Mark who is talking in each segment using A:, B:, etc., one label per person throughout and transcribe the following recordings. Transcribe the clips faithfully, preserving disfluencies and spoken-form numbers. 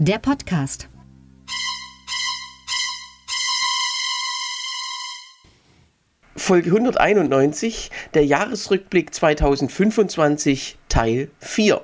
A: der Podcast.
B: Folge hunderteinundneunzig, der Jahresrückblick zweitausendfünfundzwanzig, Teil vier.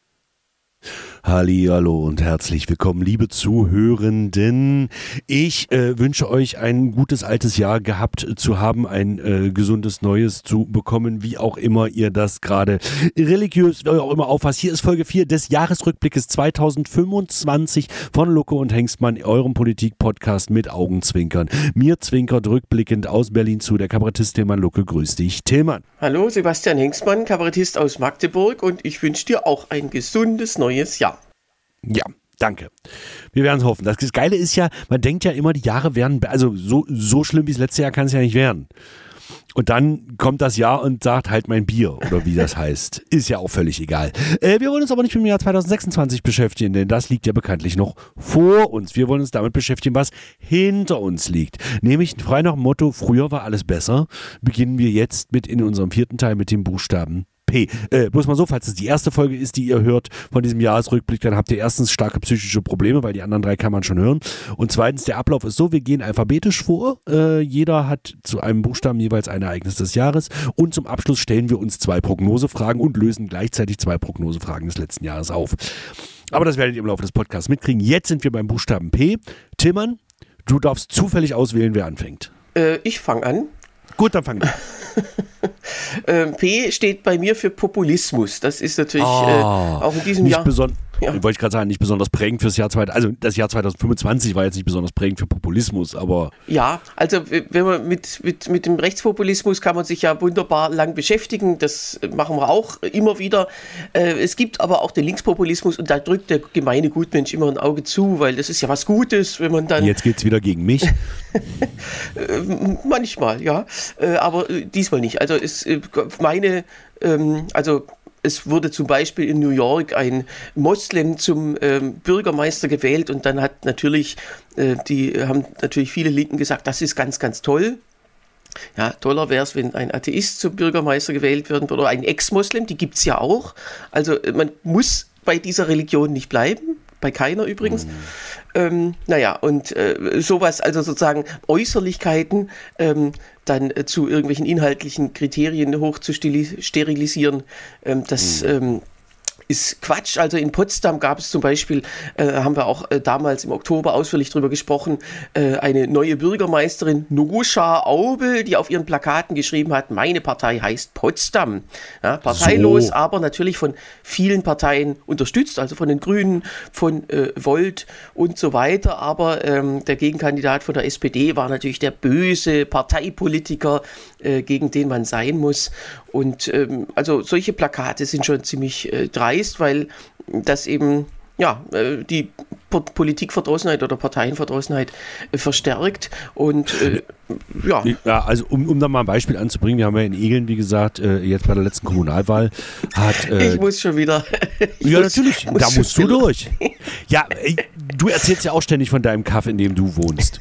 C: Hallihallo und herzlich willkommen, liebe Zuhörenden. Ich äh, wünsche euch ein gutes altes Jahr gehabt zu haben, ein äh, gesundes neues zu bekommen, wie auch immer ihr das gerade religiös, wie auch immer auffasst. Hier ist Folge vier des Jahresrückblickes zweitausendfünfundzwanzig von Lucke und Hengstmann, eurem Politik-Podcast mit Augenzwinkern. Mir zwinkert rückblickend aus Berlin zu der Kabarettist Tillmann Lucke. Grüß dich, Tillmann.
B: Hallo, Sebastian Hengstmann, Kabarettist aus Magdeburg, und ich wünsche dir auch ein gesundes neues Jahr.
C: Ja, danke. Wir werden es hoffen. Das Geile ist ja, man denkt ja immer, die Jahre werden, also so, so schlimm wie das letzte Jahr kann es ja nicht werden. Und dann kommt das Jahr und sagt halt mein Bier oder wie das heißt. Ist ja auch völlig egal. Äh, wir wollen uns aber nicht mit dem Jahr zweitausendsechsundzwanzig beschäftigen, denn das liegt ja bekanntlich noch vor uns. Wir wollen uns damit beschäftigen, was hinter uns liegt. Nämlich frei nach dem Motto, früher war alles besser, beginnen wir jetzt mit in unserem vierten Teil mit dem Buchstaben P. Äh, bloß mal so, falls es die erste Folge ist, die ihr hört von diesem Jahresrückblick, dann habt ihr erstens starke psychische Probleme, weil die anderen drei kann man schon hören. Und zweitens, der Ablauf ist so, wir gehen alphabetisch vor. Äh, jeder hat zu einem Buchstaben jeweils ein Ereignis des Jahres. Und zum Abschluss stellen wir uns zwei Prognosefragen und lösen gleichzeitig zwei Prognosefragen des letzten Jahres auf. Aber das werdet ihr im Laufe des Podcasts mitkriegen. Jetzt sind wir beim Buchstaben P. Tillmann, du darfst zufällig auswählen, wer anfängt.
B: Äh, ich fange an.
C: Gut, dann fang ich.
B: ähm, P steht bei mir für Populismus. Das ist natürlich oh, äh, auch in diesem
C: nicht
B: Jahr...
C: Beson-
B: ja.
C: Wollte ich gerade sagen, nicht besonders prägend fürs Jahr zweitausend, also das Jahr zweitausendfünfundzwanzig war jetzt nicht besonders prägend für Populismus, aber... Ja,
B: also wenn man mit, mit, mit dem Rechtspopulismus kann man sich ja wunderbar lang beschäftigen, das machen wir auch immer wieder. Äh, es gibt aber auch den Linkspopulismus, und da drückt der gemeine Gutmensch immer ein Auge zu, weil das ist ja was Gutes, wenn man dann...
C: Jetzt geht's wieder gegen mich.
B: Manchmal, ja, äh, aber äh, diesmal nicht. Also es, äh, meine, ähm, also... Es wurde zum Beispiel in New York ein Moslem zum ähm, Bürgermeister gewählt, und dann hat natürlich, äh, die haben natürlich viele Linken gesagt, das ist ganz, ganz toll. Ja, toller wäre es, wenn ein Atheist zum Bürgermeister gewählt werden würde, oder ein Ex-Moslem, die gibt es ja auch. Also man muss bei dieser Religion nicht bleiben. Bei keiner übrigens. Mhm. Ähm, naja, und äh, sowas, also sozusagen Äußerlichkeiten ähm, dann äh, zu irgendwelchen inhaltlichen Kriterien hoch zu stili- sterilisieren, ähm, das mhm. ähm, ist Quatsch. Also in Potsdam gab es zum Beispiel, äh, haben wir auch äh, damals im Oktober ausführlich drüber gesprochen, äh, eine neue Bürgermeisterin, Noscha Aubel, die auf ihren Plakaten geschrieben hat, meine Partei heißt Potsdam. Ja, parteilos, so. Aber natürlich von vielen Parteien unterstützt, also von den Grünen, von äh, Volt und so weiter. Aber ähm, der Gegenkandidat von der S P D war natürlich der böse Parteipolitiker, äh, gegen den man sein muss. Und ähm, also solche Plakate sind schon ziemlich äh, dreist, weil das eben ja äh, die po- Politikverdrossenheit oder Parteienverdrossenheit äh, verstärkt. Und äh, ja.
C: Ja, also um, um da mal ein Beispiel anzubringen, wir haben ja in Egeln, wie gesagt, äh, jetzt bei der letzten Kommunalwahl hat... Äh,
B: ich muss schon wieder...
C: ja, muss, natürlich, muss da musst du wieder. durch. Ja, äh, du erzählst ja auch ständig von deinem Kaff, in dem du wohnst.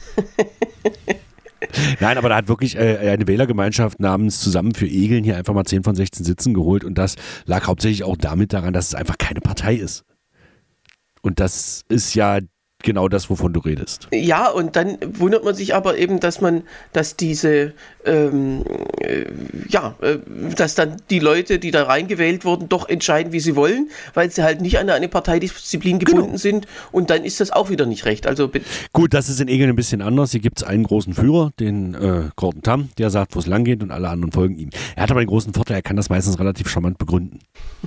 C: Nein, aber da hat wirklich äh, eine Wählergemeinschaft namens Zusammen für Egeln hier einfach mal zehn von sechzehn Sitzen geholt, und das lag hauptsächlich auch damit daran, dass es einfach keine Partei ist. Und das ist ja genau das, wovon du redest.
B: Ja, und dann wundert man sich aber eben, dass man, dass diese, ähm, äh, ja, äh, dass dann die Leute, die da reingewählt wurden, doch entscheiden, wie sie wollen, weil sie halt nicht an eine Parteidisziplin gebunden genau. sind, und dann ist das auch wieder nicht recht. Also
C: gut, das ist in Egeln ein bisschen anders. Hier gibt es einen großen Führer, den äh, Gordon Tamm, der sagt, wo es lang geht, und alle anderen folgen ihm. Er hat aber den großen Vorteil, er kann das meistens relativ charmant begründen.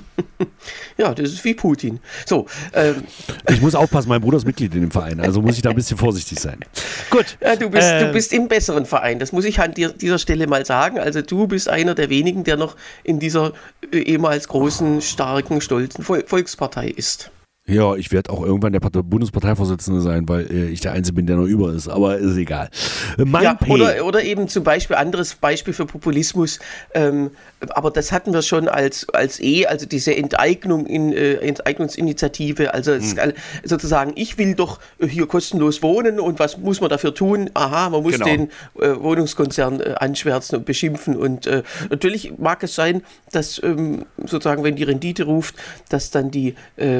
B: Ja, das ist wie Putin. So, ähm.
C: Ich muss aufpassen, mein Bruder ist Mitglied in dem Verein, also muss ich da ein bisschen vorsichtig sein. Gut.
B: Ja, du, bist,
C: äh,
B: du bist im besseren Verein, das muss ich an dir, dieser Stelle mal sagen. Also du bist einer der wenigen, der noch in dieser äh, ehemals großen, starken, stolzen Vol- Volkspartei ist.
C: Ja, ich werde auch irgendwann der Partei- Bundesparteivorsitzende sein, weil äh, ich der Einzige bin, der noch über ist, aber ist egal. Mein
B: ja,
C: P.
B: Oder, oder eben zum Beispiel, anderes Beispiel für Populismus, ähm, aber das hatten wir schon als, als E, also diese Enteignung in, äh, Enteignungsinitiative, also hm. es, sozusagen, ich will doch hier kostenlos wohnen, und was muss man dafür tun? Aha, man muss genau. den äh, Wohnungskonzern äh, anschwärzen und beschimpfen, und äh, natürlich mag es sein, dass ähm, sozusagen, wenn die Rendite ruft, dass dann die äh,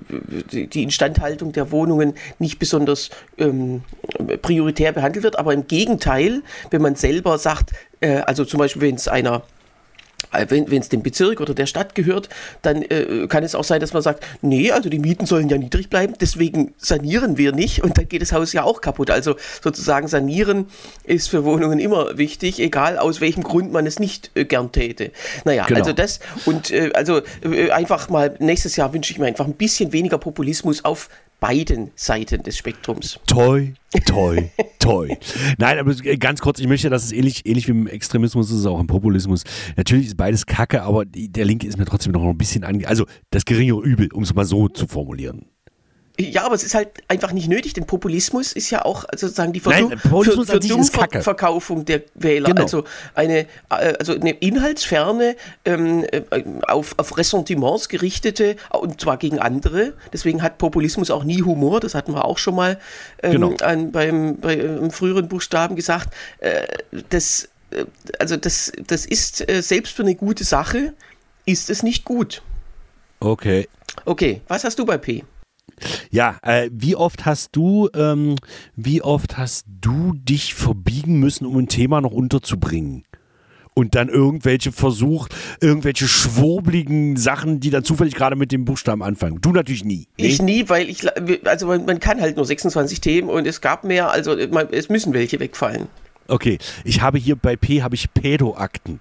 B: die, die Instandhaltung der Wohnungen nicht besonders ähm, prioritär behandelt wird, aber im Gegenteil, wenn man selber sagt, äh, also zum Beispiel, wenn es einer Wenn es dem Bezirk oder der Stadt gehört, dann äh, kann es auch sein, dass man sagt, nee, also die Mieten sollen ja niedrig bleiben, deswegen sanieren wir nicht und dann geht das Haus ja auch kaputt. Also sozusagen sanieren ist für Wohnungen immer wichtig, egal aus welchem Grund man es nicht äh, gern täte. Naja, genau. Also das und äh, also äh, einfach mal, nächstes Jahr wünsche ich mir einfach ein bisschen weniger Populismus auf beiden Seiten des Spektrums.
C: Toi, toi, toi. Nein, aber ganz kurz, ich möchte, dass es ähnlich, ähnlich wie im Extremismus ist, es auch im Populismus. Natürlich ist beides Kacke, aber der Linke ist mir trotzdem noch ein bisschen ange... Also das geringere Übel, um es mal so zu formulieren.
B: Ja, aber es ist halt einfach nicht nötig, denn Populismus ist ja auch sozusagen die Versuch,
C: Nein, Populismus
B: für, für
C: Dummverkaufung
B: der Wähler.
C: Genau.
B: Also eine, also eine inhaltsferne, ähm, auf, auf Ressentiments gerichtete, und zwar gegen andere. Deswegen hat Populismus auch nie Humor, das hatten wir auch schon mal ähm,
C: genau.
B: an, beim, bei, im früheren Buchstaben gesagt. Äh, das, äh, also das, das ist, äh, selbst für eine gute Sache, ist es nicht gut.
C: Okay.
B: Okay, was hast du bei P?
C: Ja, äh, wie oft hast du, ähm, wie oft hast du dich verbiegen müssen, um ein Thema noch unterzubringen? Und dann irgendwelche versucht, irgendwelche schwurbligen Sachen, die dann zufällig gerade mit dem Buchstaben anfangen. Du natürlich nie.
B: Nee? Ich nie, weil ich, also man, man kann halt nur sechsundzwanzig Themen und es gab mehr, also man, es müssen welche wegfallen.
C: Okay, ich habe hier bei P, habe ich Pädoakten.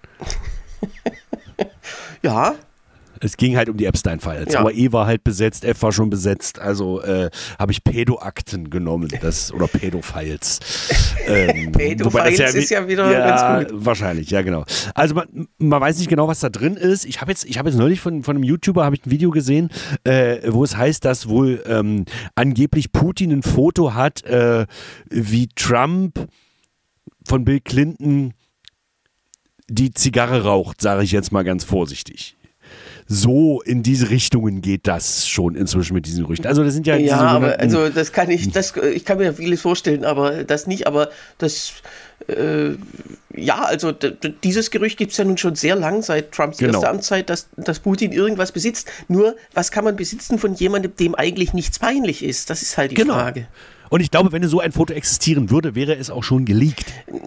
B: Ja.
C: Es ging halt um die Epstein-Files,
B: ja.
C: aber E war halt besetzt, F war schon besetzt, also äh, habe ich Pädoakten genommen, das, oder Pädophiles. ähm,
B: Pädophiles ja, ist ja wieder
C: ja,
B: ganz gut.
C: Wahrscheinlich, ja genau. Also man, man weiß nicht genau, was da drin ist. Ich habe jetzt, ich habe jetzt neulich von, von einem YouTuber habe ich ein Video gesehen, äh, wo es heißt, dass wohl ähm, angeblich Putin ein Foto hat, äh, wie Trump von Bill Clinton die Zigarre raucht, sage ich jetzt mal ganz vorsichtig. So in diese Richtungen geht das schon inzwischen mit diesen Gerüchten. Also das sind ja
B: ja, aber also das kann ich, das ich kann mir vieles vorstellen, aber das nicht. Aber das äh, ja, also d- d- dieses Gerücht gibt es ja nun schon sehr lang seit Trumps
C: genau.
B: erster Amtszeit, dass, dass Putin irgendwas besitzt. Nur was kann man besitzen von jemandem, dem eigentlich nichts peinlich ist? Das ist halt die
C: genau.
B: Frage.
C: Und ich glaube, wenn so ein Foto existieren würde, wäre es auch schon geleakt.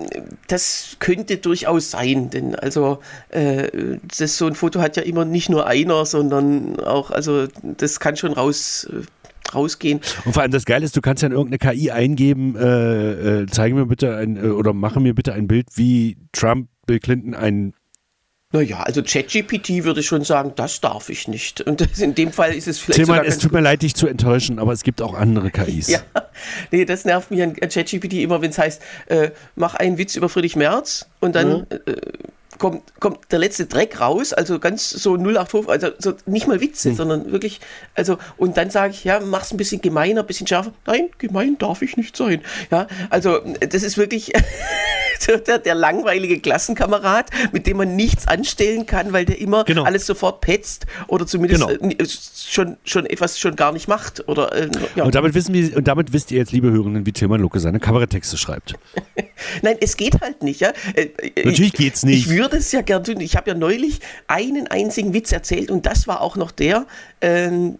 B: Das könnte durchaus sein, denn also äh, das, so ein Foto hat ja immer nicht nur einer, sondern auch, also das kann schon raus, äh, rausgehen.
C: Und vor allem das Geile ist, du kannst ja in irgendeine K I eingeben, äh, äh, zeige mir bitte ein, äh, oder mache mir bitte ein Bild, wie Trump Bill Clinton ein
B: Naja, also ChatGPT würde schon sagen, das darf ich nicht. Und das, in dem Fall ist es vielleicht
C: Tillmann,
B: sogar
C: es tut
B: gut.
C: mir leid, dich zu enttäuschen, aber es gibt auch andere K Is.
B: Ja, nee, das nervt mich an ChatGPT immer, wenn es heißt, äh, mach einen Witz über Friedrich Merz und dann mhm. äh, kommt, kommt der letzte Dreck raus, also ganz so null acht fünf, also so nicht mal Witze, mhm. sondern wirklich, also und dann sage ich, ja, mach's ein bisschen gemeiner, ein bisschen schärfer. Nein, gemein darf ich nicht sein. Ja, also das ist wirklich der, der langweilige Klassenkamerad, mit dem man nichts anstellen kann, weil der immer genau. alles sofort petzt oder zumindest genau. äh, schon, schon etwas schon gar nicht macht. Oder, äh, ja.
C: Und damit wissen wir, und damit wisst ihr jetzt, liebe Hörerinnen, wie Tillmann Lucke seine Kabaretttexte schreibt.
B: Nein, es geht halt nicht. Ja? Äh,
C: Natürlich
B: ich,
C: geht's nicht.
B: Ich würde es ja gerne tun. Ich habe ja neulich einen einzigen Witz erzählt und das war auch noch der, äh, äh,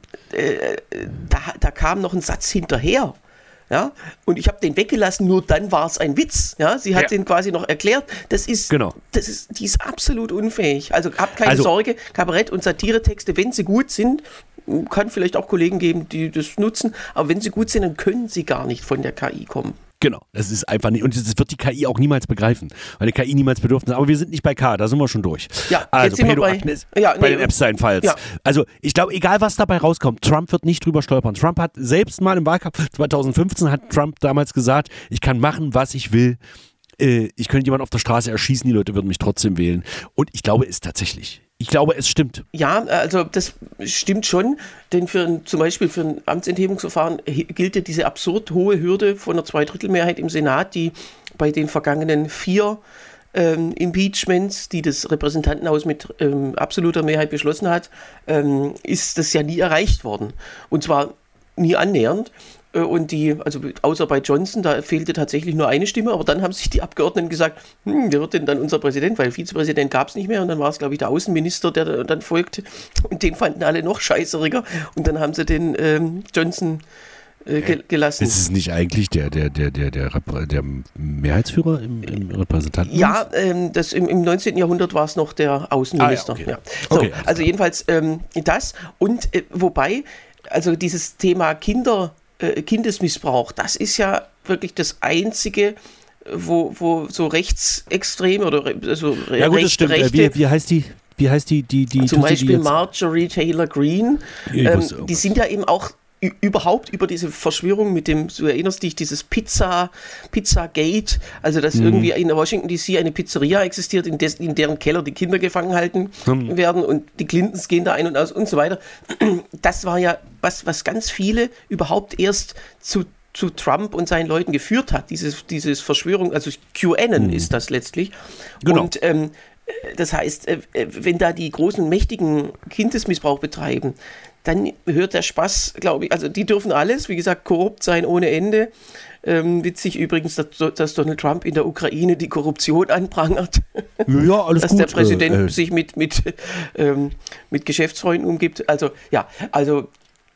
B: da, da kam noch ein Satz hinterher. Ja, und ich habe den weggelassen, nur dann war es ein Witz. Ja, sie hat ja. den quasi noch erklärt. Das ist,
C: genau.
B: das ist, die ist absolut unfähig. Also habt keine
C: also,
B: Sorge, Kabarett- und Satiretexte, wenn sie gut sind, kann vielleicht auch Kollegen geben, die das nutzen, aber wenn sie gut sind, dann können sie gar nicht von der K I kommen.
C: Genau, das ist einfach nicht, und das wird die K I auch niemals begreifen, weil die K I niemals bedürfen ist. Aber wir sind nicht bei K, da sind wir schon durch.
B: Ja,
C: also Pädoakten ist
B: ja, nee,
C: bei den Epstein-Files.
B: Ja.
C: Also ich glaube, egal was dabei rauskommt, Trump wird nicht drüber stolpern. Trump hat selbst mal im Wahlkampf zwanzig fünfzehn hat Trump damals gesagt, ich kann machen, was ich will. Äh, ich könnte jemanden auf der Straße erschießen, die Leute würden mich trotzdem wählen. Und ich glaube es tatsächlich. Ich glaube, es stimmt.
B: Ja, also das stimmt schon, denn für ein, zum Beispiel für ein Amtsenthebungsverfahren gilt ja diese absurd hohe Hürde von einer Zweidrittelmehrheit im Senat, die bei den vergangenen vier ähm, Impeachments, die das Repräsentantenhaus mit ähm, absoluter Mehrheit beschlossen hat, ähm, ist das ja nie erreicht worden. Und zwar nie annähernd. Und die, also außer bei Johnson, da fehlte tatsächlich nur eine Stimme, aber dann haben sich die Abgeordneten gesagt, hm, wer wird denn dann unser Präsident? Weil Vizepräsident gab es nicht mehr und dann war es, glaube ich, der Außenminister, der dann folgte und den fanden alle noch scheißeriger und dann haben sie den ähm, Johnson äh, ge- gelassen.
C: Ist es nicht eigentlich der, der, der, der, der, Repr- der Mehrheitsführer im, im Repräsentantenhaus?
B: Ja, ähm, das im, im neunzehnten. Jahrhundert war es noch der Außenminister.
C: Ah, ja, okay.
B: Ja. So,
C: Okay,
B: also jedenfalls ähm, das und äh, wobei, also dieses Thema Kinder Kindesmissbrauch, das ist ja wirklich das Einzige, wo, wo so rechtsextreme oder also
C: ja, gut,
B: recht,
C: das stimmt.
B: rechte,
C: Wie, wie heißt die? Wie heißt die? die, die
B: zum Beispiel
C: die jetzt?
B: Marjorie Taylor Greene, ähm, die sind ja eben auch ü- überhaupt über diese Verschwörung mit dem, du erinnerst dich, dieses Pizza, Pizzagate, also dass mhm. irgendwie in Washington D C eine Pizzeria existiert, in, des, in deren Keller die Kinder gefangen halten mhm. werden und die Clintons gehen da ein und aus und so weiter. Das war ja was, was ganz viele überhaupt erst zu zu Trump und seinen Leuten geführt hat, dieses, dieses Verschwörung, also QAnon mhm. ist das letztlich.
C: Genau.
B: Und ähm, das heißt, wenn da die großen, mächtigen Kindesmissbrauch betreiben, dann hört der Spaß, glaube ich, also die dürfen alles, wie gesagt, korrupt sein ohne Ende. Ähm, witzig übrigens, dass, dass Donald Trump in der Ukraine die Korruption anprangert.
C: Ja, alles
B: dass
C: gut.
B: der Präsident
C: äh, äh.
B: sich mit, mit, ähm, mit Geschäftsfreunden umgibt. Also, ja, also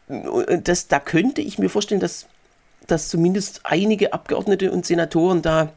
B: das, da könnte ich mir vorstellen, dass, dass zumindest einige Abgeordnete und Senatoren da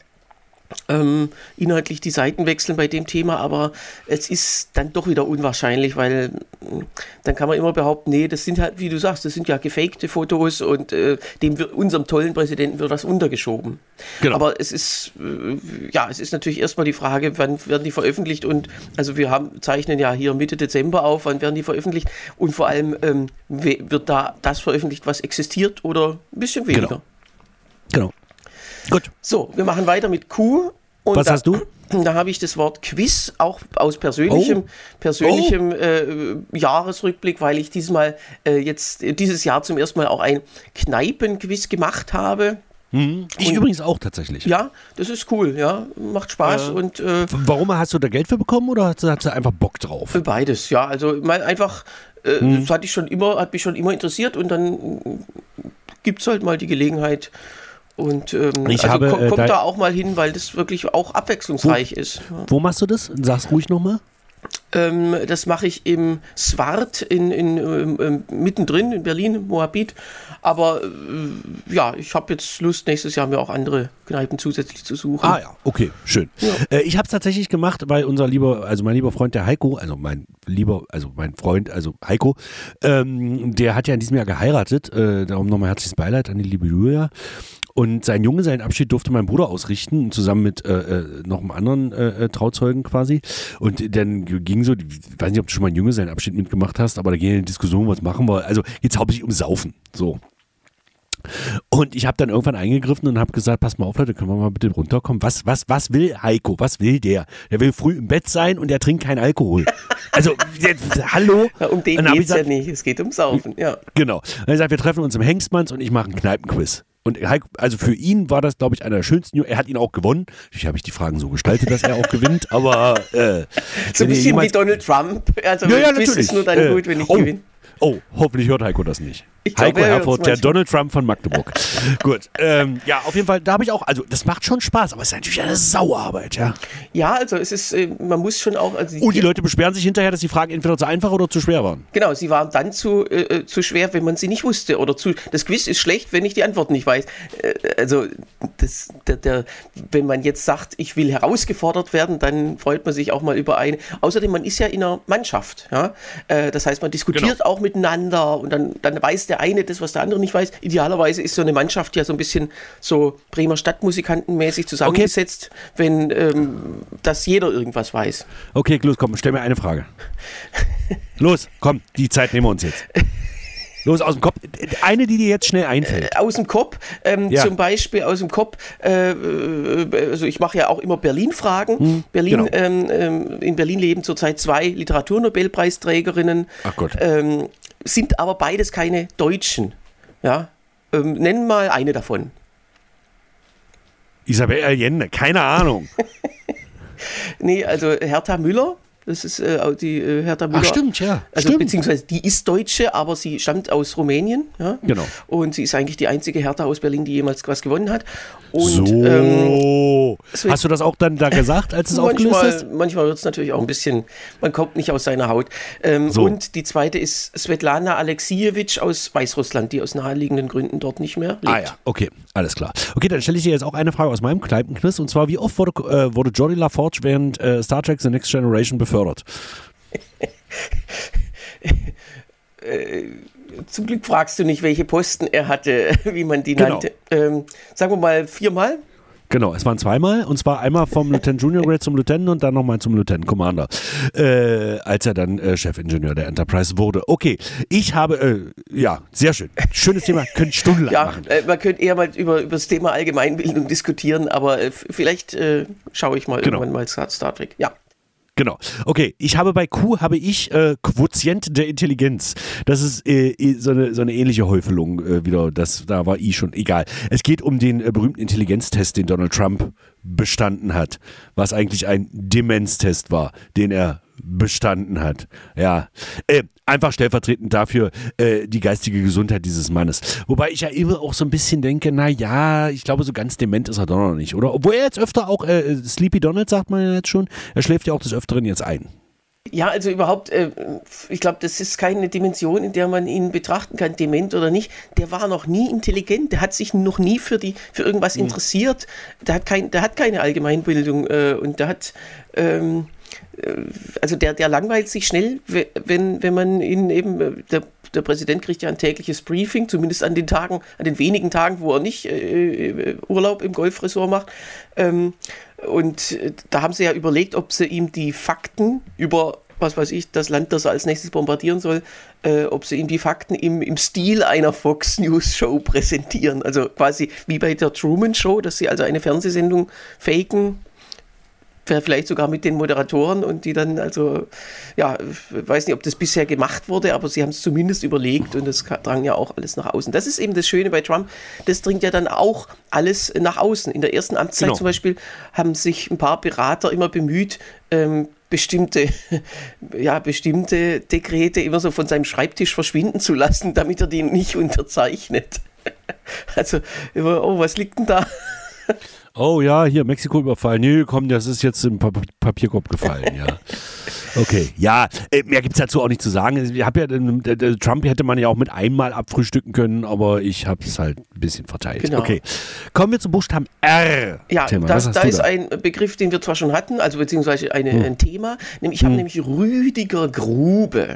B: Ähm, inhaltlich die Seiten wechseln bei dem Thema, aber es ist dann doch wieder unwahrscheinlich, weil dann kann man immer behaupten, nee, das sind halt, wie du sagst, das sind ja gefakte Fotos und äh, dem wird, unserem tollen Präsidenten wird das untergeschoben. Genau. Aber es ist, äh, ja, es ist natürlich erstmal die Frage, wann werden die veröffentlicht und also wir haben, zeichnen ja hier Mitte Dezember auf, wann werden die veröffentlicht und vor allem ähm, wird da das veröffentlicht, was existiert oder ein bisschen weniger.
C: Genau. genau. Gut.
B: So, wir machen weiter mit Q. Und
C: Was
B: da,
C: hast du?
B: Da habe ich das Wort Quiz, auch aus persönlichem,
C: oh.
B: persönlichem oh. Äh, Jahresrückblick, weil ich diesmal äh, jetzt dieses Jahr zum ersten Mal auch ein Kneipenquiz gemacht habe.
C: Mhm. Ich und, übrigens auch tatsächlich.
B: Ja, das ist cool, ja, macht Spaß.
C: Äh,
B: und äh,
C: Warum hast du da Geld für bekommen oder hast du, hast du einfach Bock drauf?
B: Für beides, ja, also mal einfach, äh, mhm. das hatte ich schon immer, hat mich schon immer interessiert und dann gibt es halt mal die Gelegenheit. Und ähm,
C: ich
B: also
C: habe,
B: kommt, kommt
C: äh,
B: da auch mal hin, weil das wirklich auch abwechslungsreich
C: wo,
B: ist. Ja.
C: Wo machst du das? Sag's ruhig nochmal.
B: Ähm, das mache ich im Swart in, in, ähm, mittendrin in Berlin, Moabit. Aber äh, ja, ich habe jetzt Lust, nächstes Jahr mir auch andere Kneipen zusätzlich zu suchen.
C: Ah ja, okay, schön. Ja. Äh, ich habe es tatsächlich gemacht, weil unser lieber, also mein lieber Freund, der Heiko, also mein lieber, also mein Freund, also Heiko, ähm, der hat ja in diesem Jahr geheiratet. Äh, darum nochmal herzliches Beileid an die liebe Julia. Und sein Junge, seinen Abschied durfte mein Bruder ausrichten, zusammen mit äh, noch einem anderen äh, Trauzeugen quasi. Und dann ging so, ich weiß nicht, ob du schon mal einen Junge seinen Abschied mitgemacht hast, aber da ging eine Diskussion, was machen wir. Also jetzt hauptsächlich um Saufen. So. Und ich habe dann irgendwann eingegriffen und habe gesagt, pass mal auf, Leute, können wir mal bitte runterkommen. Was, was, was will Heiko? Was will der? Der will früh im Bett sein und der trinkt keinen Alkohol. Also, jetzt, hallo?
B: Ja, um den geht es ja nicht, es geht um Saufen, ja.
C: Genau. Und er sagt, wir treffen uns im Hengstmanns und ich mache einen Kneipenquiz. Und Heiko, also für ihn war das, glaube ich, einer der schönsten. Er hat ihn auch gewonnen. Natürlich habe ich die Fragen so gestaltet, dass er auch gewinnt, aber äh,
B: so ein bisschen wie Donald Trump. Also
C: ja, ja,
B: Quiz
C: natürlich.
B: ist nur dann
C: äh,
B: gut, wenn ich
C: oh,
B: gewinne.
C: Oh, hoffentlich hört Heiko das nicht.
B: Ich
C: Heiko
B: glaube,
C: Herford, der Donald Trump von Magdeburg. Gut, ähm, ja, auf jeden Fall, da habe ich auch, also das macht schon Spaß, aber es ist natürlich eine Sauarbeit, ja.
B: Ja, also es ist, äh, man muss schon auch... Also
C: Und die Leute beschweren sich hinterher, dass die Fragen entweder zu einfach oder zu schwer waren.
B: Genau, sie waren dann zu, äh, zu schwer, wenn man sie nicht wusste. Oder zu, das Quiz ist schlecht, wenn ich die Antwort nicht weiß. Äh, also, das, der, der, wenn man jetzt sagt, ich will herausgefordert werden, dann freut man sich auch mal über eine. Außerdem, man ist ja in einer Mannschaft. Ja? Äh, das heißt, man diskutiert genau. auch miteinander und dann, dann weiß der eine das, was der andere nicht weiß. Idealerweise ist so eine Mannschaft ja so ein bisschen so Bremer Stadtmusikantenmäßig zusammengesetzt, okay. wenn ähm, dass jeder irgendwas weiß.
C: Okay, los, komm, stell mir eine Frage. Los, komm, die Zeit nehmen wir uns jetzt. Los, aus dem Kopf. Eine, die dir jetzt schnell einfällt.
B: Äh, aus dem Kopf, ähm, ja. zum Beispiel aus dem Kopf, äh, also ich mache ja auch immer Berlin-Fragen. Hm, Berlin, genau. ähm, in Berlin leben zurzeit zwei Literaturnobelpreisträgerinnen.
C: Ach Gott.
B: Ähm, sind aber beides keine Deutschen. Ja? Ähm, nennen mal eine davon.
C: Isabel Allende, keine Ahnung.
B: Nee, also Hertha Müller, Das ist äh, auch die äh, Hertha Müller.
C: Ach, stimmt, ja.
B: Also
C: stimmt.
B: beziehungsweise die ist Deutsche, aber sie stammt aus Rumänien. Ja?
C: Genau.
B: Und sie ist eigentlich die einzige Hertha aus Berlin, die jemals was gewonnen hat. Und,
C: so.
B: Ähm,
C: hast du das auch dann da gesagt, als du es aufgelöst hast?
B: Manchmal, manchmal wird es natürlich auch ein bisschen, man kommt nicht aus seiner Haut. Ähm,
C: so.
B: Und die zweite ist Svetlana Alexiejewitsch aus Weißrussland, die aus naheliegenden Gründen dort nicht mehr lebt.
C: Ah ja, okay, alles klar. Okay, dann stelle ich dir jetzt auch eine Frage aus meinem Kneipenquiz, und zwar, wie oft wurde, äh, wurde Geordi LaForge während äh, Star Trek The Next Generation befördert?
B: äh, zum Glück fragst du nicht, welche Posten er hatte, wie man die
C: genau.
B: nannte. Ähm, sagen wir mal viermal?
C: Genau, es waren zweimal, und zwar einmal vom Lieutenant Junior Grade zum Lieutenant und dann nochmal zum Lieutenant Commander, äh, als er dann äh, Chefingenieur der Enterprise wurde. Okay, ich habe, äh, ja, sehr schön, schönes Thema, könnte stundenlang
B: ja,
C: machen.
B: Äh, man könnte eher mal über, über das Thema Allgemeinbildung diskutieren, aber äh, vielleicht äh, schaue ich mal
C: genau.
B: irgendwann mal Star Trek, ja.
C: Genau. Okay, ich habe bei Q habe ich äh, Quotient der Intelligenz. Das ist äh, so, eine, so eine ähnliche Häufelung äh, wieder. Das, da war I schon egal. Es geht um den äh, berühmten Intelligenztest, den Donald Trump bestanden hat, was eigentlich ein Demenztest war, den er bestanden hat. Ja, äh, einfach stellvertretend dafür äh, die geistige Gesundheit dieses Mannes. Wobei ich ja immer auch so ein bisschen denke, na ja, ich glaube, so ganz dement ist er doch noch nicht, oder? Obwohl er jetzt öfter auch, äh, Sleepy Donald sagt man ja jetzt schon, er schläft ja auch des Öfteren jetzt ein.
B: Ja, also überhaupt, äh, ich glaube, das ist keine Dimension, in der man ihn betrachten kann, dement oder nicht. Der war noch nie intelligent, der hat sich noch nie für die für irgendwas mhm. interessiert, der hat, kein, der hat keine Allgemeinbildung äh, und der hat... Ähm, Also der, der langweilt sich schnell, wenn, wenn man ihn eben, der, der Präsident kriegt ja ein tägliches Briefing, zumindest an den Tagen, an den wenigen Tagen, wo er nicht äh, Urlaub im Golfresort macht. Ähm, und da haben sie ja überlegt, ob sie ihm die Fakten über, was weiß ich, das Land, das er als nächstes bombardieren soll, äh, ob sie ihm die Fakten im, im Stil einer Fox News Show präsentieren. Also quasi wie bei der Truman Show, dass sie also eine Fernsehsendung faken, vielleicht sogar mit den Moderatoren und die dann also, ja, ich weiß nicht, ob das bisher gemacht wurde, aber sie haben es zumindest überlegt und das drang ja auch alles nach außen. Das ist eben das Schöne bei Trump, das dringt ja dann auch alles nach außen. In der ersten Amtszeit genau. zum Beispiel haben sich ein paar Berater immer bemüht, ähm, bestimmte, ja, bestimmte Dekrete immer so von seinem Schreibtisch verschwinden zu lassen, damit er die nicht unterzeichnet. Also immer, oh, was liegt denn da?
C: Oh ja, hier, Mexiko überfallen. Nee, komm, das ist jetzt im Pap- Papierkorb gefallen, ja. Okay, ja, äh, mehr gibt es dazu auch nicht zu sagen. Ich hab ja, äh, äh, Trump hätte man ja auch mit einmal abfrühstücken können, aber ich habe es halt ein bisschen verteilt.
B: Genau.
C: Okay, kommen wir zum Buchstaben R.
B: Ja,
C: Thema.
B: das, da ist
C: da?
B: ein Begriff, den wir zwar schon hatten, also beziehungsweise eine, hm. ein Thema. Ich habe hm. nämlich Rüdiger Grube.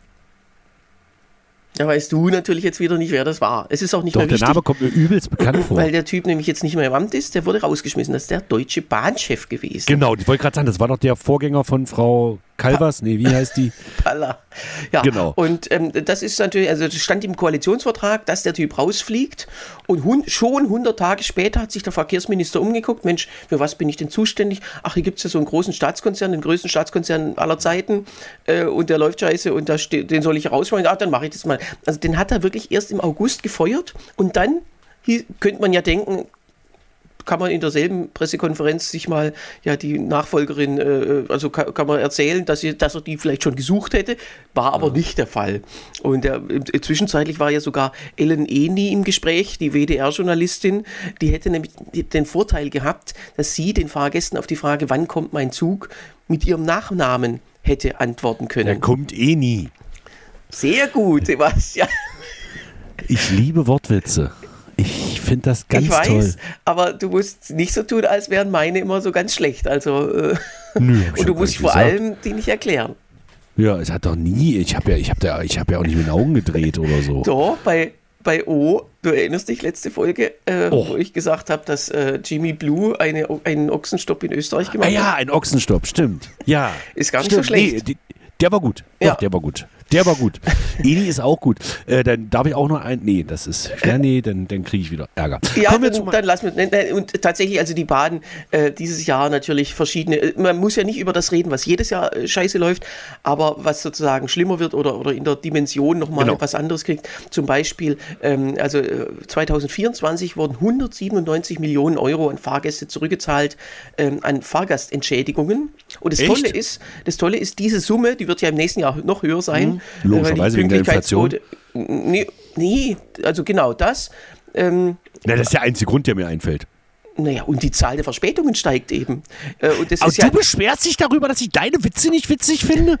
B: Da weißt du natürlich jetzt wieder nicht, wer das war. Es ist auch nicht
C: Doch,
B: mehr
C: der
B: wichtig.
C: Name kommt mir übelst bekannt vor.
B: Weil der Typ nämlich jetzt nicht mehr im Amt ist, der wurde rausgeschmissen. Das ist der deutsche Bahnchef gewesen.
C: Genau, ich wollte gerade sagen, das war doch der Vorgänger von Frau Calvas, nee, wie heißt die?
B: Palla. Ja,
C: genau.
B: Und ähm, das ist natürlich, also das stand im Koalitionsvertrag, dass der Typ rausfliegt und hun- schon hundert Tage später hat sich der Verkehrsminister umgeguckt, Mensch, für was bin ich denn zuständig? Ach, hier gibt es ja so einen großen Staatskonzern, den größten Staatskonzern aller Zeiten äh, und der läuft scheiße und da ste- den soll ich rausschmeißen, ach, dann mache ich das mal. Also den hat er wirklich erst im August gefeuert und dann hier, könnte man ja denken, kann man in derselben Pressekonferenz sich mal ja die Nachfolgerin, äh, also kann, kann man erzählen, dass, sie, dass er die vielleicht schon gesucht hätte, war aber ja. nicht der Fall. Und der, äh, zwischenzeitlich war ja sogar Ellen Eni im Gespräch, die W D R-Journalistin, die hätte nämlich den Vorteil gehabt, dass sie den Fahrgästen auf die Frage, wann kommt mein Zug, mit ihrem Nachnamen hätte antworten können.
C: Der kommt eh nie.
B: Sehr gut, Sebastian.
C: Ich liebe Wortwitze. Ich finde das ganz toll. Ich weiß,
B: toll. Aber du musst nicht so tun, als wären meine immer so ganz schlecht. Also, äh,
C: Nö,
B: und du musst vor gesagt. allem die nicht erklären.
C: Ja, es hat doch nie, ich habe ja, ich hab ja, ich hab ja auch nicht mit den Augen gedreht oder so.
B: Doch, bei, bei O, du erinnerst dich, letzte Folge, äh, oh. wo ich gesagt habe, dass äh, Jimmy Blue eine, einen Ochsenstopp in Österreich gemacht hat.
C: Ah ja, ein Ochsenstopp, stimmt. Ja.
B: Ist gar nicht
C: stimmt.
B: so schlecht.
C: Nee, die, der war gut. Doch, ja. der war gut. Der war gut. Eni ist auch gut. Äh, dann darf ich auch noch ein. Nee, das ist. Ja, nee, dann, dann kriege ich wieder Ärger.
B: Ja, Kommen wir dann, dann lass mir. Und tatsächlich, also die Bahn äh, dieses Jahr natürlich verschiedene. Man muss ja nicht über das reden, was jedes Jahr äh, scheiße läuft, aber was sozusagen schlimmer wird oder, oder in der Dimension nochmal genau. etwas anderes kriegt. Zum Beispiel, ähm, also äh, zwanzig vierundzwanzig wurden hundertsiebenundneunzig Millionen Euro an Fahrgäste zurückgezahlt, ähm, an Fahrgastentschädigungen. Und das
C: Echt?
B: Tolle ist, das Tolle ist, diese Summe, die wird ja im nächsten Jahr noch höher sein.
C: Mhm. Logischerweise wegen der Inflation.
B: Nee, nee, also genau das. Ähm,
C: Na, das ist der einzige Grund, der mir einfällt.
B: Naja, und die Zahl der Verspätungen steigt eben. Äh, und das
C: Aber
B: ist
C: du
B: ja,
C: beschwerst dich darüber, dass ich deine Witze nicht witzig finde?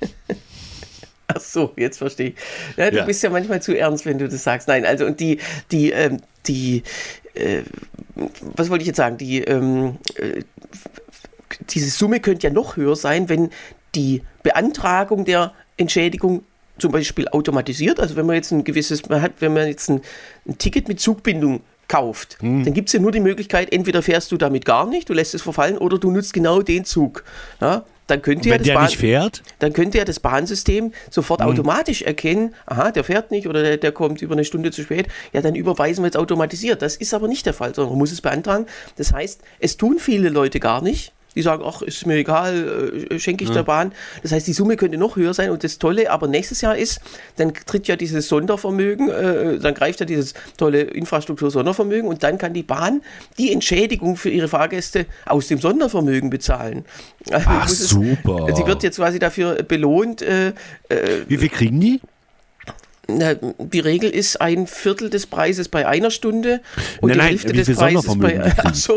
B: ach so, jetzt verstehe ich. Ja, du
C: Ja.
B: bist ja manchmal zu ernst, wenn du das sagst. Nein, also und die, die, ähm, die, äh, was wollte ich jetzt sagen? Die, ähm, äh, diese Summe könnte ja noch höher sein, wenn die Beantragung der Entschädigung zum Beispiel automatisiert, also wenn man jetzt ein gewisses, man hat, wenn man jetzt ein, ein Ticket mit Zugbindung kauft, hm. dann gibt es ja nur die Möglichkeit, entweder fährst du damit gar nicht, du lässt es verfallen, oder du nutzt genau den Zug. Ja, dann könnte ja
C: wenn
B: das
C: der
B: Bahn,
C: nicht fährt?
B: Dann könnte ja das Bahnsystem sofort hm. automatisch erkennen, aha, der fährt nicht oder der, der kommt über eine Stunde zu spät, ja, dann überweisen wir jetzt automatisiert. Das ist aber nicht der Fall, sondern man muss es beantragen. Das heißt, es tun viele Leute gar nicht. Die sagen, ach, ist mir egal, äh, schenke ich ja. der Bahn. Das heißt, die Summe könnte noch höher sein. Und das Tolle aber nächstes Jahr ist, dann tritt ja dieses Sondervermögen, äh, dann greift ja dieses tolle Infrastruktur-Sondervermögen und dann kann die Bahn die Entschädigung für ihre Fahrgäste aus dem Sondervermögen bezahlen. Also
C: ach, es, super.
B: Sie wird jetzt quasi dafür belohnt. Äh, äh,
C: Wie viel kriegen die?
B: Na, die Regel ist ein Viertel des Preises bei einer Stunde und
C: nein,
B: die
C: nein,
B: Hälfte
C: wie
B: des
C: viel
B: Preises
C: Sondervermögen
B: bei... Ach so.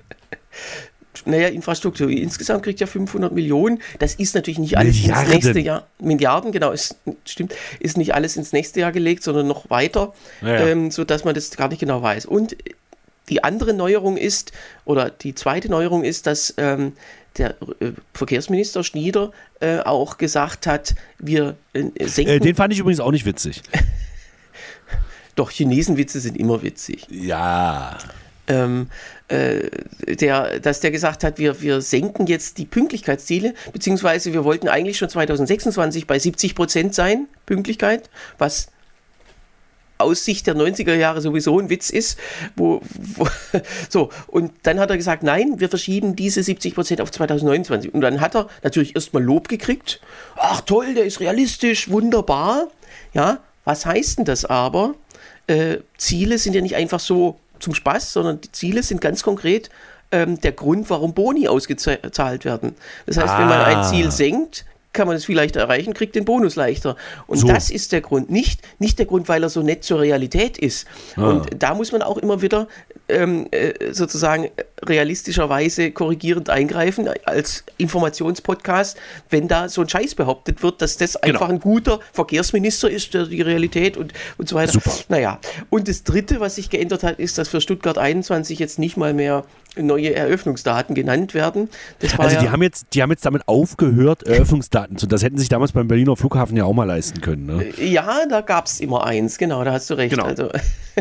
B: Naja, Infrastruktur insgesamt kriegt ja fünfhundert Millionen. Das ist natürlich nicht alles
C: Milliarden.
B: ins nächste Jahr. Milliarden, genau, ist, stimmt. Ist nicht alles ins nächste Jahr gelegt, sondern noch weiter,
C: ja, ja.
B: Ähm, sodass man das gar nicht genau weiß. Und die andere Neuerung ist, oder die zweite Neuerung ist, dass ähm, der äh, Verkehrsminister Schnieder äh, auch gesagt hat, wir äh, senken...
C: Äh, den fand ich übrigens auch nicht witzig.
B: Doch, Chinesenwitze sind immer witzig.
C: Ja...
B: Ähm, äh, der, dass der gesagt hat, wir, wir senken jetzt die Pünktlichkeitsziele, beziehungsweise wir wollten eigentlich schon zwanzig sechsundzwanzig bei siebzig Prozent sein, Pünktlichkeit, was aus Sicht der neunziger Jahre sowieso ein Witz ist. Wo, wo, so, und dann hat er gesagt, nein, wir verschieben diese siebzig Prozent auf zwanzig neunundzwanzig. Und dann hat er natürlich erstmal Lob gekriegt. Ach toll, der ist realistisch, wunderbar. Ja, was heißt denn das aber? Äh, Ziele sind ja nicht einfach so zum Spaß, sondern die Ziele sind ganz konkret ähm, der Grund, warum Boni ausgezahlt werden. Das heißt, ah. wenn man ein Ziel senkt, kann man es viel leichter erreichen, kriegt den Bonus leichter. Und so. Das ist der Grund. Nicht, nicht der Grund, weil er so nett zur Realität ist. Ah. Und da muss man auch immer wieder ähm, äh, sozusagen realistischerweise korrigierend eingreifen als Informationspodcast, wenn da so ein Scheiß behauptet wird, dass das genau. einfach ein guter Verkehrsminister ist, der die Realität und, und so weiter.
C: Super.
B: Naja. Und das Dritte, was sich geändert hat, ist, dass für Stuttgart einundzwanzig jetzt nicht mal mehr neue Eröffnungsdaten genannt werden. Das war
C: also
B: ja
C: die haben jetzt, die haben jetzt damit aufgehört, Eröffnungsdaten zu. Das hätten sie sich damals beim Berliner Flughafen ja auch mal leisten können. Ne?
B: Ja, da gab es immer eins, genau, da hast du recht.
C: Genau.
B: Also,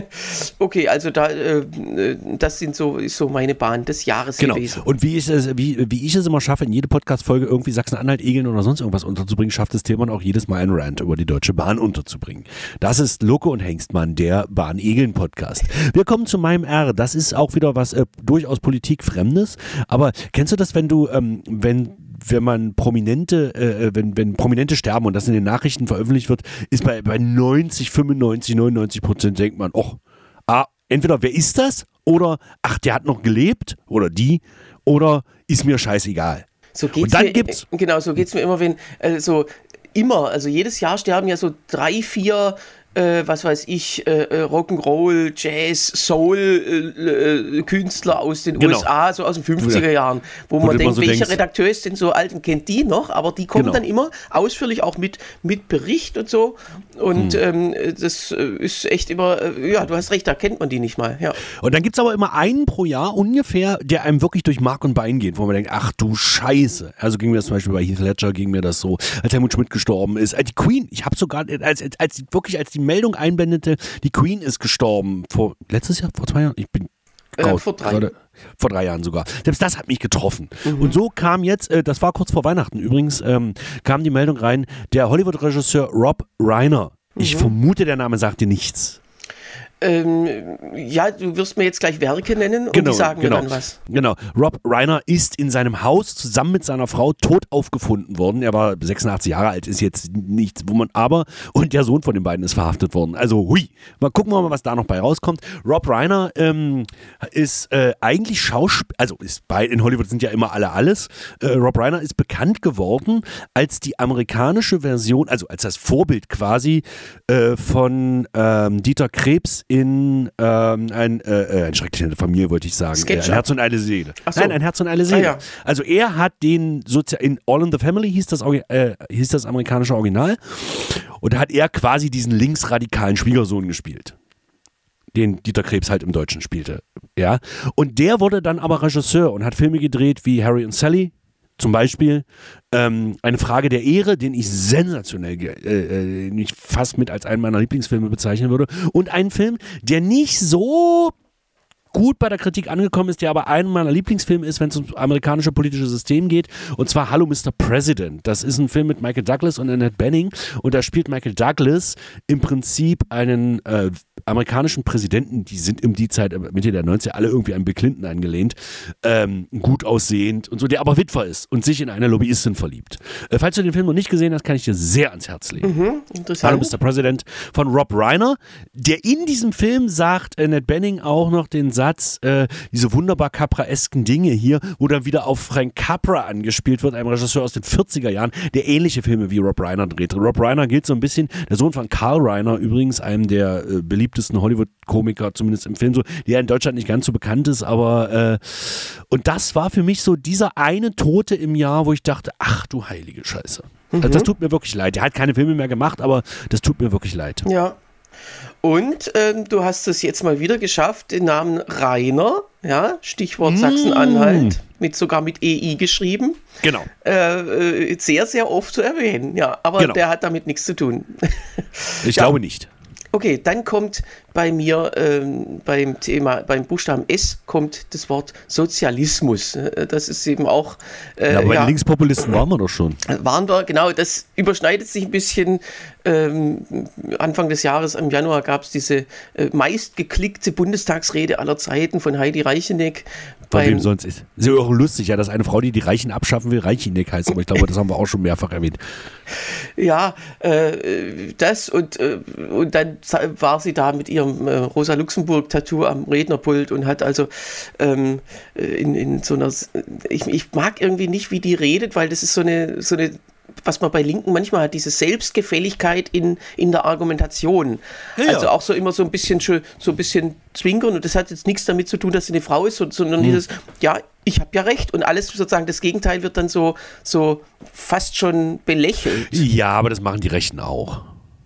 B: okay, also da, äh, das sind so, ist so meine Bahn des Jahres
C: genau.
B: gewesen.
C: Und wie ich, es, wie, wie ich es immer schaffe, in jede Podcast-Folge irgendwie Sachsen-Anhalt, Egeln oder sonst irgendwas unterzubringen, schafft es Tillmann auch jedes Mal einen Rant über die Deutsche Bahn unterzubringen. Das ist Lucke und Hengstmann, der Bahn-Egeln-Podcast. Wir kommen zu meinem R. Das ist auch wieder was äh, durchaus Politikfremdes. Aber kennst du das, wenn du, ähm, wenn wenn man Prominente, äh, wenn, wenn Prominente sterben und das in den Nachrichten veröffentlicht wird, ist bei, bei neunzig, fünfundneunzig, neunundneunzig Prozent denkt man, oh, ah, entweder wer ist das oder ach, der hat noch gelebt oder die oder ist mir scheißegal.
B: So geht's
C: und dann
B: mir,
C: gibt's
B: genau, so geht es mir immer, wenn, also immer, also jedes Jahr sterben ja so drei, vier Äh, was weiß ich, äh, Rock'n'Roll, Jazz, Soul-Künstler äh, aus den
C: genau.
B: U S A, so aus den fünfziger Jahren, wo, wo man denkt, so welcher denkst, Redakteur ist denn so alt und kennt die noch, aber die kommen genau. dann immer ausführlich auch mit, mit Bericht und so und hm. ähm, das ist echt immer, äh, ja, du hast recht, da kennt man die nicht mal. Ja.
C: Und dann gibt es aber immer einen pro Jahr ungefähr, der einem wirklich durch Mark und Bein geht, wo man denkt, ach du Scheiße. Also ging mir das zum Beispiel bei Heath Ledger, ging mir das so, als Helmut Schmidt gestorben ist. Die Queen, ich habe sogar, als, als, als wirklich als die Meldung einblendete, die Queen ist gestorben. Vor letztes Jahr, vor zwei Jahren? Ich bin
B: äh, vor drei.
C: Gerade, vor drei Jahren sogar. Selbst das hat mich getroffen. Mhm. Und so kam jetzt, äh, das war kurz vor Weihnachten übrigens, ähm, kam die Meldung rein, der Hollywood-Regisseur Rob Reiner. Ich mhm. vermute, der Name sagt dir nichts.
B: Ähm, ja, du wirst mir jetzt gleich Werke nennen und
C: genau,
B: die sagen
C: genau,
B: mir dann was.
C: Genau. Rob Reiner ist in seinem Haus zusammen mit seiner Frau tot aufgefunden worden. Er war sechsundachtzig Jahre alt, ist jetzt nichts, wo man aber, und der Sohn von den beiden ist verhaftet worden. Also hui, mal gucken wir mal, was da noch bei rauskommt. Rob Reiner ähm, ist äh, eigentlich Schauspieler, also ist bei, in Hollywood sind ja immer alle alles. Äh, Rob Reiner ist bekannt geworden als die amerikanische Version, also als das Vorbild quasi äh, von ähm, Dieter Krebs in ähm, ein, äh, ein schreckliche Familie, wollte ich sagen. Äh, ein Herz und eine Seele.
B: So.
C: Nein, ein Herz und eine Seele.
B: Ah, ja.
C: Also er hat den Sozi- in All in the Family hieß das, äh, hieß das amerikanische Original, und da hat er quasi diesen linksradikalen Schwiegersohn gespielt, den Dieter Krebs halt im Deutschen spielte. Ja? Und der wurde dann aber Regisseur und hat Filme gedreht wie Harry und Sally, zum Beispiel ähm, Eine Frage der Ehre, den ich sensationell, äh, äh, fast mit als einen meiner Lieblingsfilme bezeichnen würde. Und einen Film, der nicht so gut bei der Kritik angekommen ist, der aber einer meiner Lieblingsfilme ist, wenn es ums amerikanische politische System geht, und zwar Hallo Mister President. Das ist ein Film mit Michael Douglas und Annette Bening, und da spielt Michael Douglas im Prinzip einen äh, amerikanischen Präsidenten, die sind um die Zeit, Mitte der neunziger, alle irgendwie an Bill Clinton angelehnt, ähm, gut aussehend und so, der aber Witwer ist und sich in eine Lobbyistin verliebt. Äh, falls du den Film noch nicht gesehen hast, kann ich dir sehr ans Herz legen.
B: Mhm, interessant.
C: Hallo Mister President von Rob Reiner, der in diesem Film sagt, Annette Bening auch noch den Satz, äh, diese wunderbar Capra-esken Dinge hier, wo dann wieder auf Frank Capra angespielt wird, einem Regisseur aus den vierziger Jahren, der ähnliche Filme wie Rob Reiner dreht. Rob Reiner gilt so ein bisschen, der Sohn von Carl Reiner, übrigens einem der äh, beliebtesten Hollywood-Komiker, zumindest im Film so, der in Deutschland nicht ganz so bekannt ist, aber äh, und das war für mich so dieser eine Tote im Jahr, wo ich dachte, ach du heilige Scheiße. Mhm. Also das tut mir wirklich leid. Er hat keine Filme mehr gemacht, aber das tut mir wirklich leid.
B: Ja. Und ähm, du hast es jetzt mal wieder geschafft, den Namen Reiner, ja, Stichwort mm. Sachsen-Anhalt, mit sogar mit E I geschrieben.
C: Genau.
B: Äh, sehr, sehr oft zu erwähnen, ja. Aber genau. Der hat damit nichts zu tun.
C: Ich
B: ja.
C: glaube nicht.
B: Okay, dann kommt bei mir ähm, beim Thema, beim Buchstaben S kommt das Wort Sozialismus. Das ist eben auch... Äh,
C: ja, aber bei
B: ja,
C: den Linkspopulisten waren wir doch schon.
B: Waren wir, genau. Das überschneidet sich ein bisschen. Ähm, Anfang des Jahres, im Januar, gab es diese äh, meistgeklickte Bundestagsrede aller Zeiten von Heidi Reicheneck.
C: Von wem sonst ist. Ist ja auch lustig, ja, dass eine Frau, die die Reichen abschaffen will, Reicheneck heißt. Aber ich glaube, das haben wir auch schon mehrfach erwähnt.
B: Ja, äh, das und, äh, und dann war sie da mit ihrem äh, Rosa-Luxemburg-Tattoo am Rednerpult und hat also ähm, in, in so einer, ich, ich mag irgendwie nicht, wie die redet, weil das ist so eine, so eine, was man bei Linken manchmal hat, diese Selbstgefälligkeit in, in der Argumentation. Ja, ja. Also auch so immer so ein bisschen so ein bisschen zwinkern, und das hat jetzt nichts damit zu tun, dass sie eine Frau ist, sondern hm. dieses, ja, ich habe ja recht, und alles sozusagen, das Gegenteil wird dann so, so fast schon belächelt.
C: Ja, aber das machen die Rechten auch.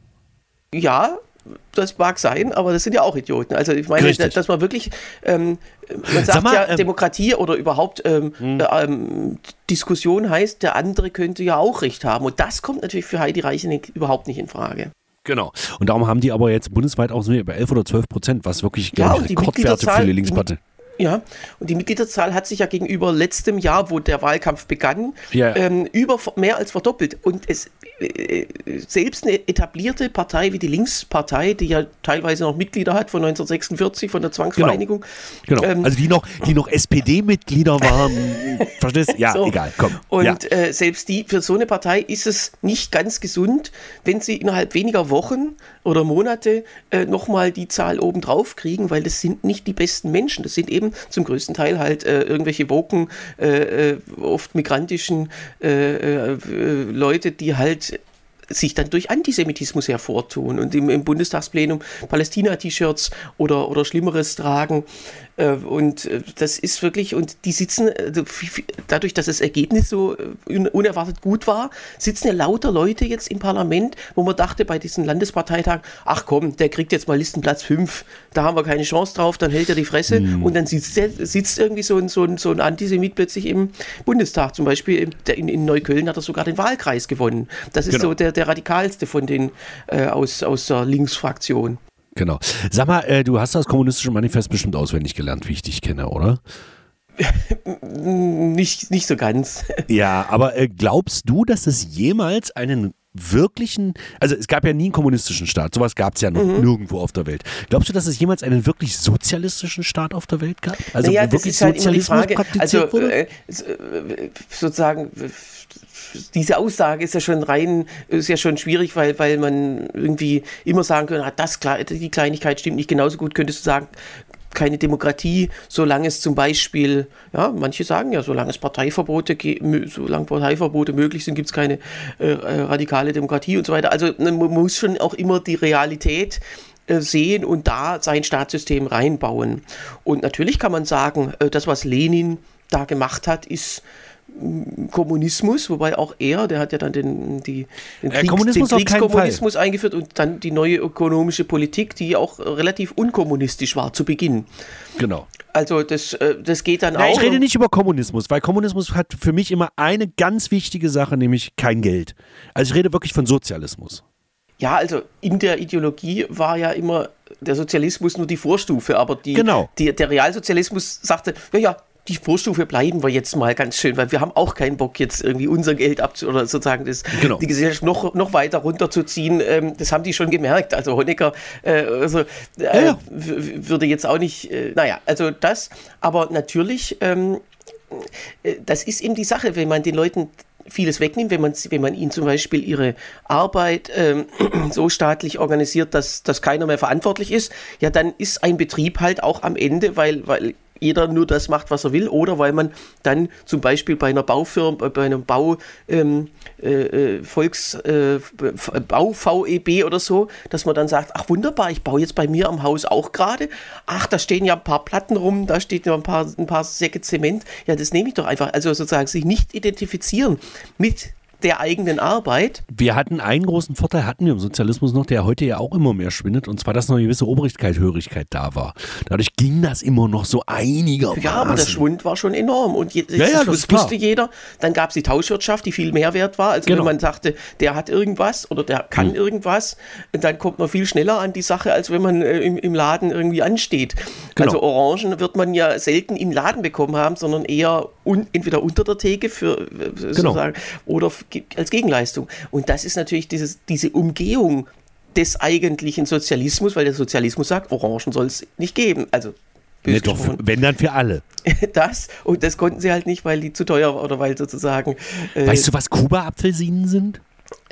B: Ja, das mag sein, aber das sind ja auch Idioten. Also ich meine, Richtig. dass man wirklich, ähm, man sagt mal, ja, ähm, Demokratie oder überhaupt ähm, hm. äh, ähm, Diskussion heißt, der andere könnte ja auch Recht haben. Und das kommt natürlich für Heidi Reicheneck überhaupt nicht in Frage.
C: Genau. Und darum haben die aber jetzt bundesweit auch so über elf oder zwölf Prozent, was wirklich,
B: ja,
C: glaube ich, Rekordwerte für die Linkspartei.
B: Ja, und die Mitgliederzahl hat sich ja gegenüber letztem Jahr, wo der Wahlkampf begann, ja. ähm, über mehr als verdoppelt. Und es äh, selbst eine etablierte Partei wie die Linkspartei, die ja teilweise noch Mitglieder hat von neunzehnhundertsechsundvierzig, von der Zwangsvereinigung.
C: Genau, genau. Ähm, also die noch, die noch S P D-Mitglieder waren, verstehst du? Ja, so. Egal, komm.
B: Und
C: ja.
B: äh, selbst die, für so eine Partei ist es nicht ganz gesund, wenn sie innerhalb weniger Wochen oder Monate äh, nochmal die Zahl oben drauf kriegen, weil das sind nicht die besten Menschen. Das sind eben zum größten Teil halt äh, irgendwelche woken, äh, oft migrantischen äh, äh, Leute, die halt sich dann durch Antisemitismus hervortun und im, im Bundestagsplenum Palästina-T-Shirts oder, oder Schlimmeres tragen. Äh, und das ist wirklich, und die sitzen, also dadurch, dass das Ergebnis so un, unerwartet gut war, sitzen ja lauter Leute jetzt im Parlament, wo man dachte bei diesen Landesparteitagen, ach komm, der kriegt jetzt mal Listenplatz fünf, da haben wir keine Chance drauf, dann hält er die Fresse. Mhm. Und dann sitzt, der, sitzt irgendwie so ein, so, ein, so ein Antisemit plötzlich im Bundestag. Zum Beispiel in, in Neukölln hat er sogar den Wahlkreis gewonnen. Das ist genau. so der, der radikalste von den äh, aus, aus der Linksfraktion.
C: Genau. Sag mal, äh, du hast das kommunistische Manifest bestimmt auswendig gelernt, wie ich dich kenne, oder?
B: nicht, nicht so ganz.
C: Ja, aber äh, glaubst du, dass es jemals einen wirklichen, also es gab ja nie einen kommunistischen Staat, sowas gab es ja noch mhm. nirgendwo auf der Welt. Glaubst du, dass es jemals einen wirklich sozialistischen Staat auf der Welt gab? Also
B: naja,
C: wo
B: das
C: wirklich
B: ist halt
C: Sozialismus
B: immer die Frage,
C: praktiziert
B: also
C: wurde?
B: Äh, sozusagen diese Aussage ist ja schon rein, ist ja schon schwierig, weil, weil man irgendwie immer sagen kann, ah, das, die Kleinigkeit stimmt nicht. Genauso gut könntest du sagen, keine Demokratie, solange es zum Beispiel, ja, manche sagen ja, solange es Parteiverbote, solange Parteiverbote möglich sind, gibt es keine äh, radikale Demokratie und so weiter. Also man muss schon auch immer die Realität äh, sehen und da sein Staatssystem reinbauen. Und natürlich kann man sagen, äh, das, was Lenin da gemacht hat, ist Kommunismus, wobei auch er, der hat ja dann den, die, den, Kriegs-,
C: Kommunismus
B: den Kriegskommunismus
C: Fall.
B: eingeführt und dann die neue ökonomische Politik, die auch relativ unkommunistisch war zu Beginn.
C: Genau.
B: Also das, das geht dann
C: ja,
B: auch.
C: Ich rede nicht über Kommunismus, weil Kommunismus hat für mich immer eine ganz wichtige Sache, nämlich kein Geld. Also ich rede wirklich von Sozialismus.
B: Ja, also in der Ideologie war ja immer der Sozialismus nur die Vorstufe, aber die,
C: genau.
B: die, der Realsozialismus sagte, ja, ja, die Vorstufe bleiben wir jetzt mal ganz schön, weil wir haben auch keinen Bock, jetzt irgendwie unser Geld abzu- oder sozusagen das, genau. die Gesellschaft noch, noch weiter runterzuziehen. Ähm, das haben die schon gemerkt. Also Honecker äh, also, äh, ja, ja. w- würde jetzt auch nicht, äh, naja, also das, aber natürlich, ähm, äh, das ist eben die Sache, wenn man den Leuten vieles wegnimmt, wenn man, wenn man ihnen zum Beispiel ihre Arbeit ähm, so staatlich organisiert, dass, dass keiner mehr verantwortlich ist, ja, dann ist ein Betrieb halt auch am Ende, weil, weil jeder nur das macht, was er will, oder weil man dann zum Beispiel bei einer Baufirma, bei einem Bau, ähm, äh, Volks, äh, Bau-V E B oder so, dass man dann sagt, ach wunderbar, ich baue jetzt bei mir am Haus auch gerade, ach, da stehen ja ein paar Platten rum, da steht ja ein paar, ein paar Säcke Zement, ja, das nehme ich doch einfach, also sozusagen sich nicht identifizieren mit der eigenen Arbeit.
C: Wir hatten einen großen Vorteil, hatten wir im Sozialismus noch, der heute ja auch immer mehr schwindet, und zwar, dass noch eine gewisse Obrigkeit, Hörigkeit da war. Dadurch ging das immer noch so einigermaßen.
B: Ja, aber der Schwund war schon enorm und je,
C: ja, ja, das,
B: das wusste jeder. Dann gab es die Tauschwirtschaft, die viel mehr wert war. Also genau. Wenn man sagte, der hat irgendwas oder der kann hm. irgendwas, dann kommt man viel schneller an die Sache, als wenn man äh, im, im Laden irgendwie ansteht. Genau. Also Orangen wird man ja selten im Laden bekommen haben, sondern eher un, entweder unter der Theke für, äh, sozusagen, genau. oder als Gegenleistung. Und das ist natürlich dieses, diese Umgehung des eigentlichen Sozialismus, weil der Sozialismus sagt, Orangen soll es nicht geben. Also
C: nee, doch, für, wenn dann für alle.
B: Das, und das konnten sie halt nicht, weil die zu teuer war oder weil sozusagen...
C: Äh, weißt du, was Kuba-Apfelsinen sind?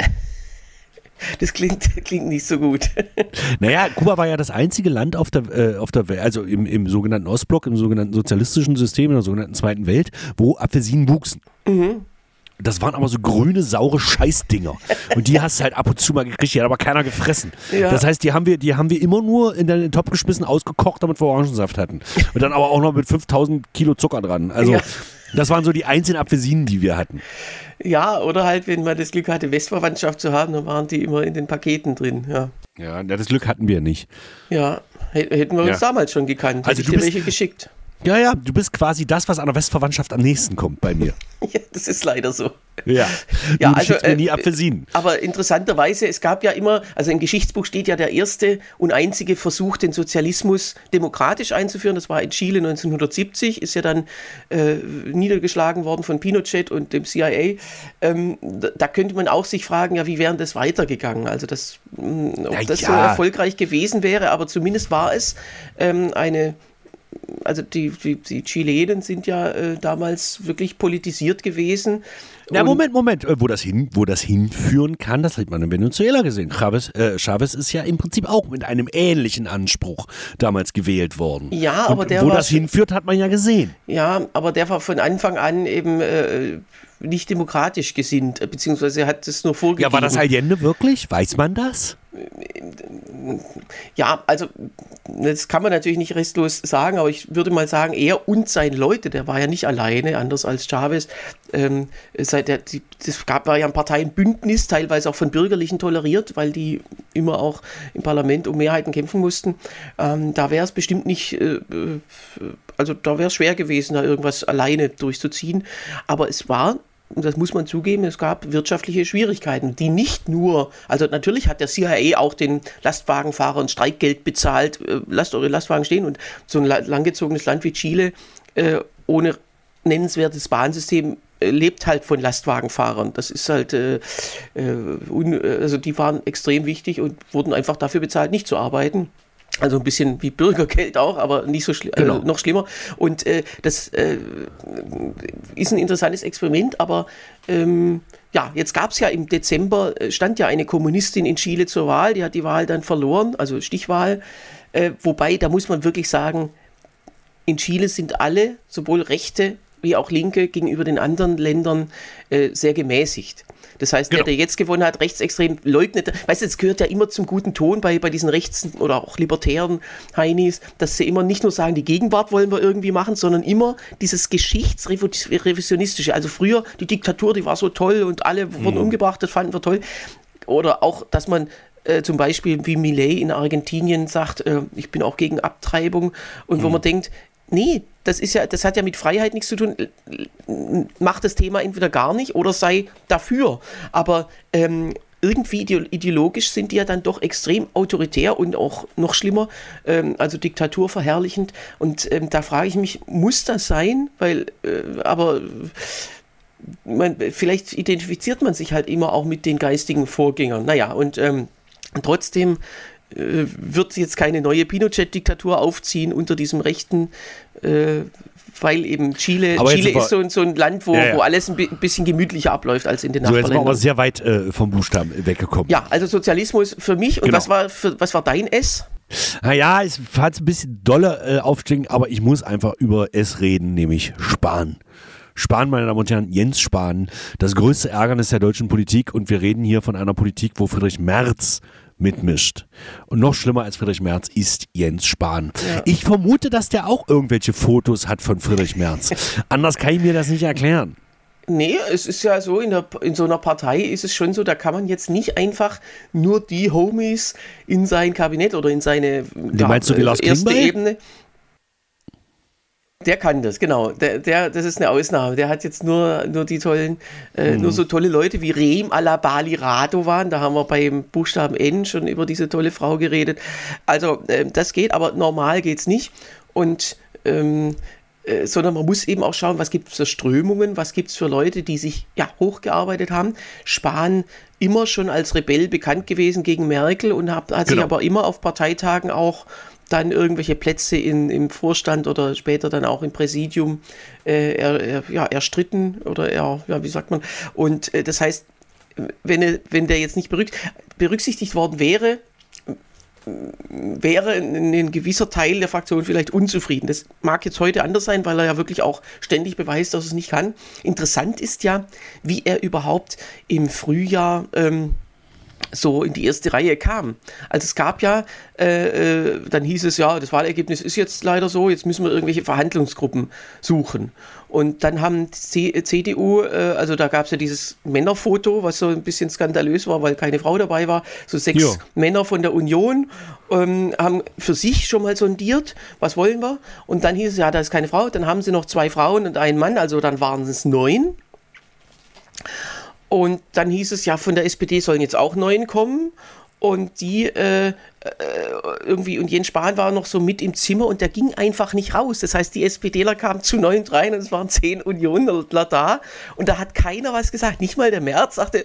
B: Das klingt, klingt nicht so gut.
C: Naja, Kuba war ja das einzige Land auf der, äh, auf der Welt, also im, im sogenannten Ostblock, im sogenannten sozialistischen System, in der sogenannten Zweiten Welt, wo Apfelsinen wuchsen. Mhm. Das waren aber so grüne, saure Scheißdinger. Und die hast du halt ab und zu mal gekriegt, die hat aber keiner gefressen. Ja. Das heißt, die haben, wir, die haben wir immer nur in den Topf geschmissen, ausgekocht, damit wir Orangensaft hatten. Und dann aber auch noch mit fünftausend Kilo Zucker dran. Also ja. Das waren so die einzelnen Apfelsinen, die wir hatten.
B: Ja, oder halt, wenn man das Glück hatte, Westverwandtschaft zu haben, dann waren die immer in den Paketen drin. Ja,
C: ja das Glück hatten wir nicht.
B: Ja, hätten wir uns ja. damals schon gekannt.
C: Also
B: hätte ich dir welche geschickt.
C: Ja, ja, du bist quasi das, was an der Westverwandtschaft am nächsten kommt bei mir.
B: Ja, das ist leider so.
C: Ja,
B: ja
C: du
B: also,
C: mir nie Apfelsinen.
B: Äh, aber interessanterweise, es gab ja immer, also im Geschichtsbuch steht ja der erste und einzige Versuch, den Sozialismus demokratisch einzuführen. Das war in Chile neunzehnhundertsiebzig, ist ja dann äh, niedergeschlagen worden von Pinochet und dem C I A. Ähm, da, da könnte man auch sich fragen, ja, wie wäre das weitergegangen? Also, das, mh, ob das ja. so erfolgreich gewesen wäre, aber zumindest war es ähm, eine... Also die, die, die Chilenen sind ja äh, damals wirklich politisiert gewesen.
C: Na, Moment, Moment. Wo das, hin, wo das hinführen kann, das hat man in Venezuela gesehen. Chavez, äh, Chavez ist ja im Prinzip auch mit einem ähnlichen Anspruch damals gewählt worden.
B: Ja, aber
C: Und
B: der
C: wo
B: war,
C: das hinführt, hat man ja gesehen.
B: Ja, aber der war von Anfang an eben äh, nicht demokratisch gesinnt, beziehungsweise hat es nur vorgegeben.
C: Ja, war das Allende wirklich? Weiß man das?
B: Ja, also das kann man natürlich nicht restlos sagen, aber ich würde mal sagen, er und seine Leute, der war ja nicht alleine, anders als Chavez. Ähm, seit der, die, das gab, war ja ein Parteienbündnis, teilweise auch von Bürgerlichen toleriert, weil die immer auch im Parlament um Mehrheiten kämpfen mussten. Ähm, da wäre es bestimmt nicht, äh, also da wäre es schwer gewesen, da irgendwas alleine durchzuziehen. Aber es war, und das muss man zugeben, es gab wirtschaftliche Schwierigkeiten, die nicht nur, also natürlich hat der C I A auch den Lastwagenfahrern Streikgeld bezahlt, äh, lasst eure Lastwagen stehen, und so ein langgezogenes Land wie Chile äh, ohne nennenswertes Bahnsystem lebt halt von Lastwagenfahrern. Das ist halt, äh, äh, un, also die waren extrem wichtig und wurden einfach dafür bezahlt, nicht zu arbeiten. Also ein bisschen wie Bürgergeld auch, aber nicht so schli-
C: genau.
B: äh, noch schlimmer. Und äh, das äh, ist ein interessantes Experiment, aber ähm, ja, jetzt gab es ja im Dezember, stand ja eine Kommunistin in Chile zur Wahl, die hat die Wahl dann verloren, also Stichwahl. Äh, wobei, da muss man wirklich sagen, in Chile sind alle, sowohl Rechte wie auch Linke, gegenüber den anderen Ländern äh, sehr gemäßigt. Das heißt, genau. der, der jetzt gewonnen hat, rechtsextrem leugnet. Weißt du, es gehört ja immer zum guten Ton bei, bei diesen rechts- oder auch libertären Heinis, dass sie immer nicht nur sagen, die Gegenwart wollen wir irgendwie machen, sondern immer dieses Geschichtsrevisionistische. Also früher, die Diktatur, die war so toll und alle wurden mhm. umgebracht, das fanden wir toll. Oder auch, dass man äh, zum Beispiel wie Milei in Argentinien sagt, äh, ich bin auch gegen Abtreibung. Und mhm. wo man denkt, nee, das ist ja, das hat ja mit Freiheit nichts zu tun. Mach das Thema entweder gar nicht oder sei dafür. Aber ähm, irgendwie ideologisch sind die ja dann doch extrem autoritär und auch noch schlimmer, ähm, also diktaturverherrlichend. Und ähm, da frage ich mich, muss das sein? Weil, äh, aber man, vielleicht identifiziert man sich halt immer auch mit den geistigen Vorgängern. Naja, und ähm, trotzdem äh, wird jetzt keine neue Pinochet-Diktatur aufziehen unter diesem Rechten, äh, weil eben Chile, Chile ist so, so ein Land, wo, ja, ja. wo alles ein bisschen gemütlicher abläuft als in den
C: so,
B: Nachbarländern.
C: Jetzt sind wir aber sehr weit äh, vom Buchstaben weggekommen.
B: Ja, also Sozialismus für mich. Und
C: genau.
B: was war für, was war dein S?
C: Naja, es hat ein bisschen doller äh, aufsteigen, aber ich muss einfach über S reden, nämlich Spahn. Spahn, meine Damen und Herren, Jens Spahn, das größte Ärgernis der deutschen Politik, und wir reden hier von einer Politik, wo Friedrich Merz mitmischt. Und noch schlimmer als Friedrich Merz ist Jens Spahn. Ja. Ich vermute, dass der auch irgendwelche Fotos hat von Friedrich Merz. Anders kann ich mir das nicht erklären.
B: Nee, es ist ja so, in, der, in so einer Partei ist es schon so, da kann man jetzt nicht einfach nur die Homies in sein Kabinett oder in seine
C: ja, meinst du, wie Lars
B: erste
C: Klingbeil?
B: Ebene. Der kann das, genau. Der, der, das ist eine Ausnahme. Der hat jetzt nur, nur die tollen, äh, mhm. nur so tolle Leute wie Reem Alabali Radovan. Da haben wir beim Buchstaben N schon über diese tolle Frau geredet. Also äh, das geht, aber normal geht's nicht. Und ähm, äh, sondern man muss eben auch schauen, was gibt es für Strömungen, was gibt es für Leute, die sich ja hochgearbeitet haben. Spahn immer schon als Rebell bekannt gewesen gegen Merkel und hat, hat genau. sich aber immer auf Parteitagen auch dann irgendwelche Plätze in, im Vorstand oder später dann auch im Präsidium äh, er, er, ja, erstritten oder er, ja, wie sagt man, und äh, das heißt, wenn, er, wenn der jetzt nicht berückt, berücksichtigt worden wäre, wäre ein, ein gewisser Teil der Fraktion vielleicht unzufrieden. Das mag jetzt heute anders sein, weil er ja wirklich auch ständig beweist, dass er es nicht kann. Interessant ist ja, wie er überhaupt im Frühjahr ähm, so in die erste Reihe kam. Also es gab ja, äh, äh, dann hieß es ja, das Wahlergebnis ist jetzt leider so, jetzt müssen wir irgendwelche Verhandlungsgruppen suchen. Und dann haben die C D U, äh, also da gab es ja dieses Männerfoto, was so ein bisschen skandalös war, weil keine Frau dabei war, so sechs jo. Männer von der Union ähm, haben für sich schon mal sondiert, was wollen wir? Und dann hieß es, ja, da ist keine Frau, dann haben sie noch zwei Frauen und einen Mann, also dann waren es neun. Und dann hieß es ja, von der S P D sollen jetzt auch neun kommen. Und die äh, äh, irgendwie, und Jens Spahn war noch so mit im Zimmer und der ging einfach nicht raus. Das heißt, die SPDler kamen zu neun rein und es waren zehn Unionler da. Und da hat keiner was gesagt. Nicht mal der Merz sagte,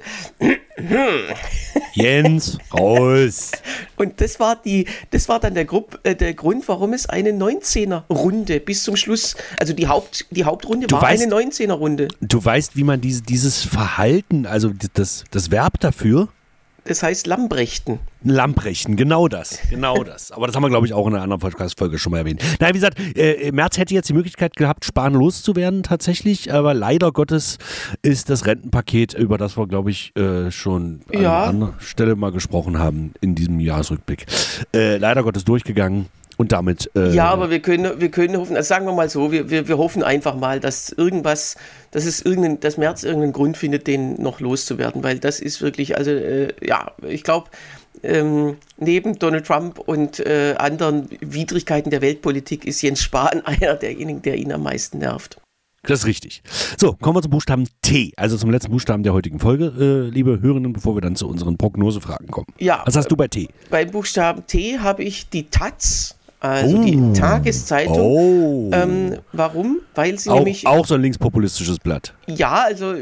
C: Jens, raus.
B: Und das war die, das war dann der, Grupp, äh, der Grund, warum es eine neunzehner-Runde bis zum Schluss, also die, Haupt, die Hauptrunde du war weißt, eine neunzehner-Runde.
C: Du weißt, wie man diese, dieses Verhalten, also das, das Verb dafür,
B: das heißt Lambrechten.
C: Lambrechten, genau das, genau das. Aber das haben wir, glaube ich, auch in einer anderen Podcast-Folge schon mal erwähnt. Nein, wie gesagt, äh, Merz hätte jetzt die Möglichkeit gehabt, Spahn loszuwerden tatsächlich, aber leider Gottes ist das Rentenpaket, über das wir, glaube ich, äh, schon an
B: ja.
C: anderer Stelle mal gesprochen haben in diesem Jahresrückblick, äh, leider Gottes durchgegangen. Und damit. Äh
B: ja, aber wir können, wir können hoffen, also sagen wir mal so, wir, wir, wir hoffen einfach mal, dass irgendwas, dass es irgendein, dass Merz irgendeinen Grund findet, den noch loszuwerden, weil das ist wirklich, also äh, ja, ich glaube, ähm, neben Donald Trump und äh, anderen Widrigkeiten der Weltpolitik ist Jens Spahn einer derjenigen, der ihn am meisten nervt.
C: Das ist richtig. So, kommen wir zum Buchstaben T, also zum letzten Buchstaben der heutigen Folge, äh, liebe Hörerinnen, bevor wir dann zu unseren Prognosefragen kommen.
B: Ja.
C: Was hast du bei T?
B: Beim Buchstaben T habe ich die Taz, Also
C: oh.
B: die Tageszeitung.
C: Oh.
B: Ähm, warum? Weil sie
C: auch,
B: nämlich...
C: Auch so ein linkspopulistisches Blatt.
B: Ja, also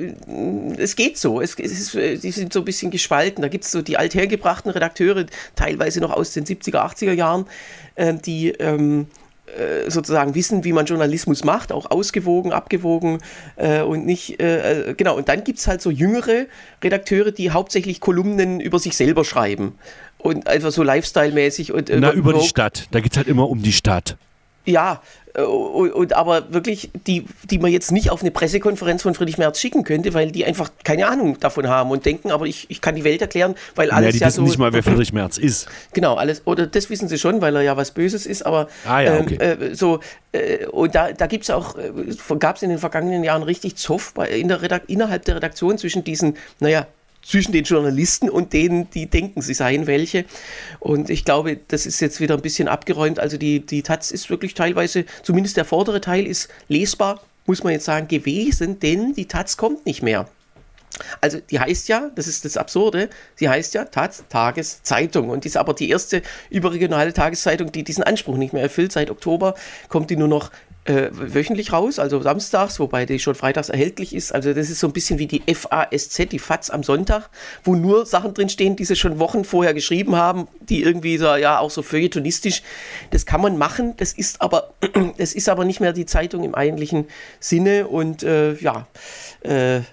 B: es geht so. Es, es ist, die sind so ein bisschen gespalten. Da gibt es so die althergebrachten Redakteure, teilweise noch aus den siebziger, achtziger Jahren, äh, die ähm, äh, sozusagen wissen, wie man Journalismus macht, auch ausgewogen, abgewogen äh, und nicht, äh, genau. Und dann gibt es halt so jüngere Redakteure, die hauptsächlich Kolumnen über sich selber schreiben. Und einfach so Lifestyle-mäßig. Und, äh,
C: Na, über
B: Vogue.
C: die Stadt. Da geht es halt immer um die Stadt.
B: Ja, und, und aber wirklich, die, die man jetzt nicht auf eine Pressekonferenz von Friedrich Merz schicken könnte, weil die einfach keine Ahnung davon haben und denken, aber ich, ich kann die Welt erklären, weil alles
C: ja, die
B: ja
C: wissen
B: so...
C: nicht mal, wer Friedrich Merz ist.
B: Genau, alles, oder das wissen sie schon, weil er ja was Böses ist, aber
C: ah, ja, okay.
B: ähm, äh, so, äh, und da, da gibt es auch, äh, gab es in den vergangenen Jahren richtig Zoff bei, in der Redak- innerhalb der Redaktion zwischen diesen, naja, zwischen den Journalisten und denen, die denken, sie seien welche. Und ich glaube, das ist jetzt wieder ein bisschen abgeräumt. Also die, die Taz ist wirklich teilweise, zumindest der vordere Teil ist lesbar, muss man jetzt sagen, gewesen, denn die Taz kommt nicht mehr. Also die heißt ja, das ist das Absurde, sie heißt ja Taz Tageszeitung und die ist aber die erste überregionale Tageszeitung, die diesen Anspruch nicht mehr erfüllt. Seit Oktober kommt die nur noch äh, wöchentlich raus, also samstags, wobei die schon freitags erhältlich ist. Also das ist so ein bisschen wie die F A S Z, die F A Z am Sonntag, wo nur Sachen drinstehen, die sie schon Wochen vorher geschrieben haben, die irgendwie so, ja, auch so feuilletonistisch, das kann man machen, das ist aber, das ist aber nicht mehr die Zeitung im eigentlichen Sinne und äh, ja, äh,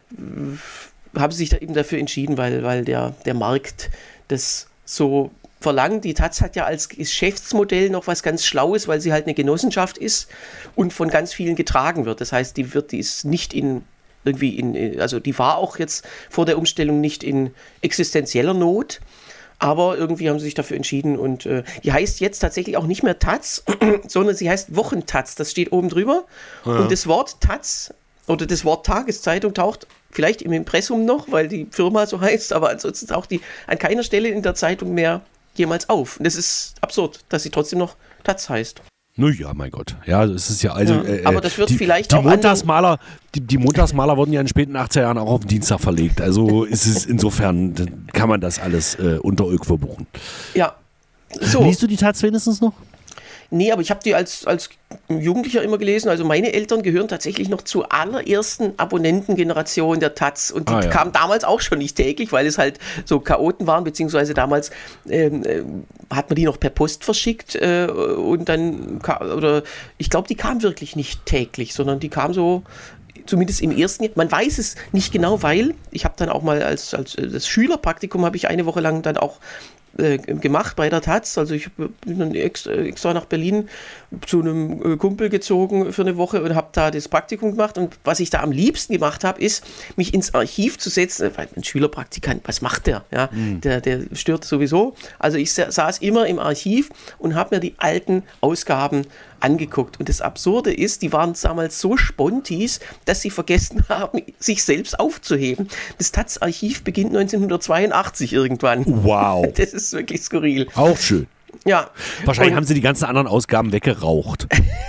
B: haben sich da eben dafür entschieden, weil, weil der, der Markt das so verlangt. Die Taz hat ja als Geschäftsmodell noch was ganz Schlaues, weil sie halt eine Genossenschaft ist und von ganz vielen getragen wird. Das heißt, die wird, die ist nicht in irgendwie in, also die war auch jetzt vor der Umstellung nicht in existenzieller Not, aber irgendwie haben sie sich dafür entschieden und äh, die heißt jetzt tatsächlich auch nicht mehr Taz, sondern sie heißt Wochentaz. Das steht oben drüber ja. Und das Wort Taz oder das Wort Tageszeitung taucht vielleicht im Impressum noch, weil die Firma so heißt, aber ansonsten taucht die an keiner Stelle in der Zeitung mehr jemals auf. Und das ist absurd, dass sie trotzdem noch Taz heißt.
C: Naja, mein Gott. Ja, es ist ja also.
B: Ja,
C: äh,
B: aber das wird
C: die,
B: vielleicht
C: die
B: auch.
C: Montagsmaler, die, die Montagsmaler wurden ja in den späten achtziger Jahren auch auf den Dienstag verlegt. Also ist es insofern, kann man das alles äh, unter Ulk verbuchen.
B: Ja. So.
C: Liest du die Taz wenigstens noch?
B: Nee, aber ich habe die als, als Jugendlicher immer gelesen. Also meine Eltern gehören tatsächlich noch zur allerersten Abonnentengeneration der Taz. Und die ah, ja. kamen damals auch schon nicht täglich, weil es halt so Chaoten waren, beziehungsweise damals ähm, äh, hat man die noch per Post verschickt. Äh, und dann, oder ich glaube, die kamen wirklich nicht täglich, sondern die kamen so, zumindest im ersten Jahr. Man weiß es nicht genau, weil ich habe dann auch mal als, als das Schülerpraktikum habe ich eine Woche lang dann auch gemacht bei der Taz, also ich bin dann extra, extra nach Berlin zu einem Kumpel gezogen für eine Woche und habe da das Praktikum gemacht und was ich da am liebsten gemacht habe, ist, mich ins Archiv zu setzen, weil ein Schülerpraktikant, was macht der? Ja, mhm. der, der stört sowieso, also ich saß immer im Archiv und habe mir die alten Ausgaben angeguckt und das Absurde ist, die waren damals so spontis, dass sie vergessen haben, sich selbst aufzuheben. Das Taz-Archiv beginnt neunzehnhundertzweiundachtzig irgendwann.
C: Wow.
B: Das ist wirklich skurril.
C: Auch schön.
B: Ja.
C: Wahrscheinlich
B: und
C: haben sie die ganzen anderen Ausgaben weggeraucht.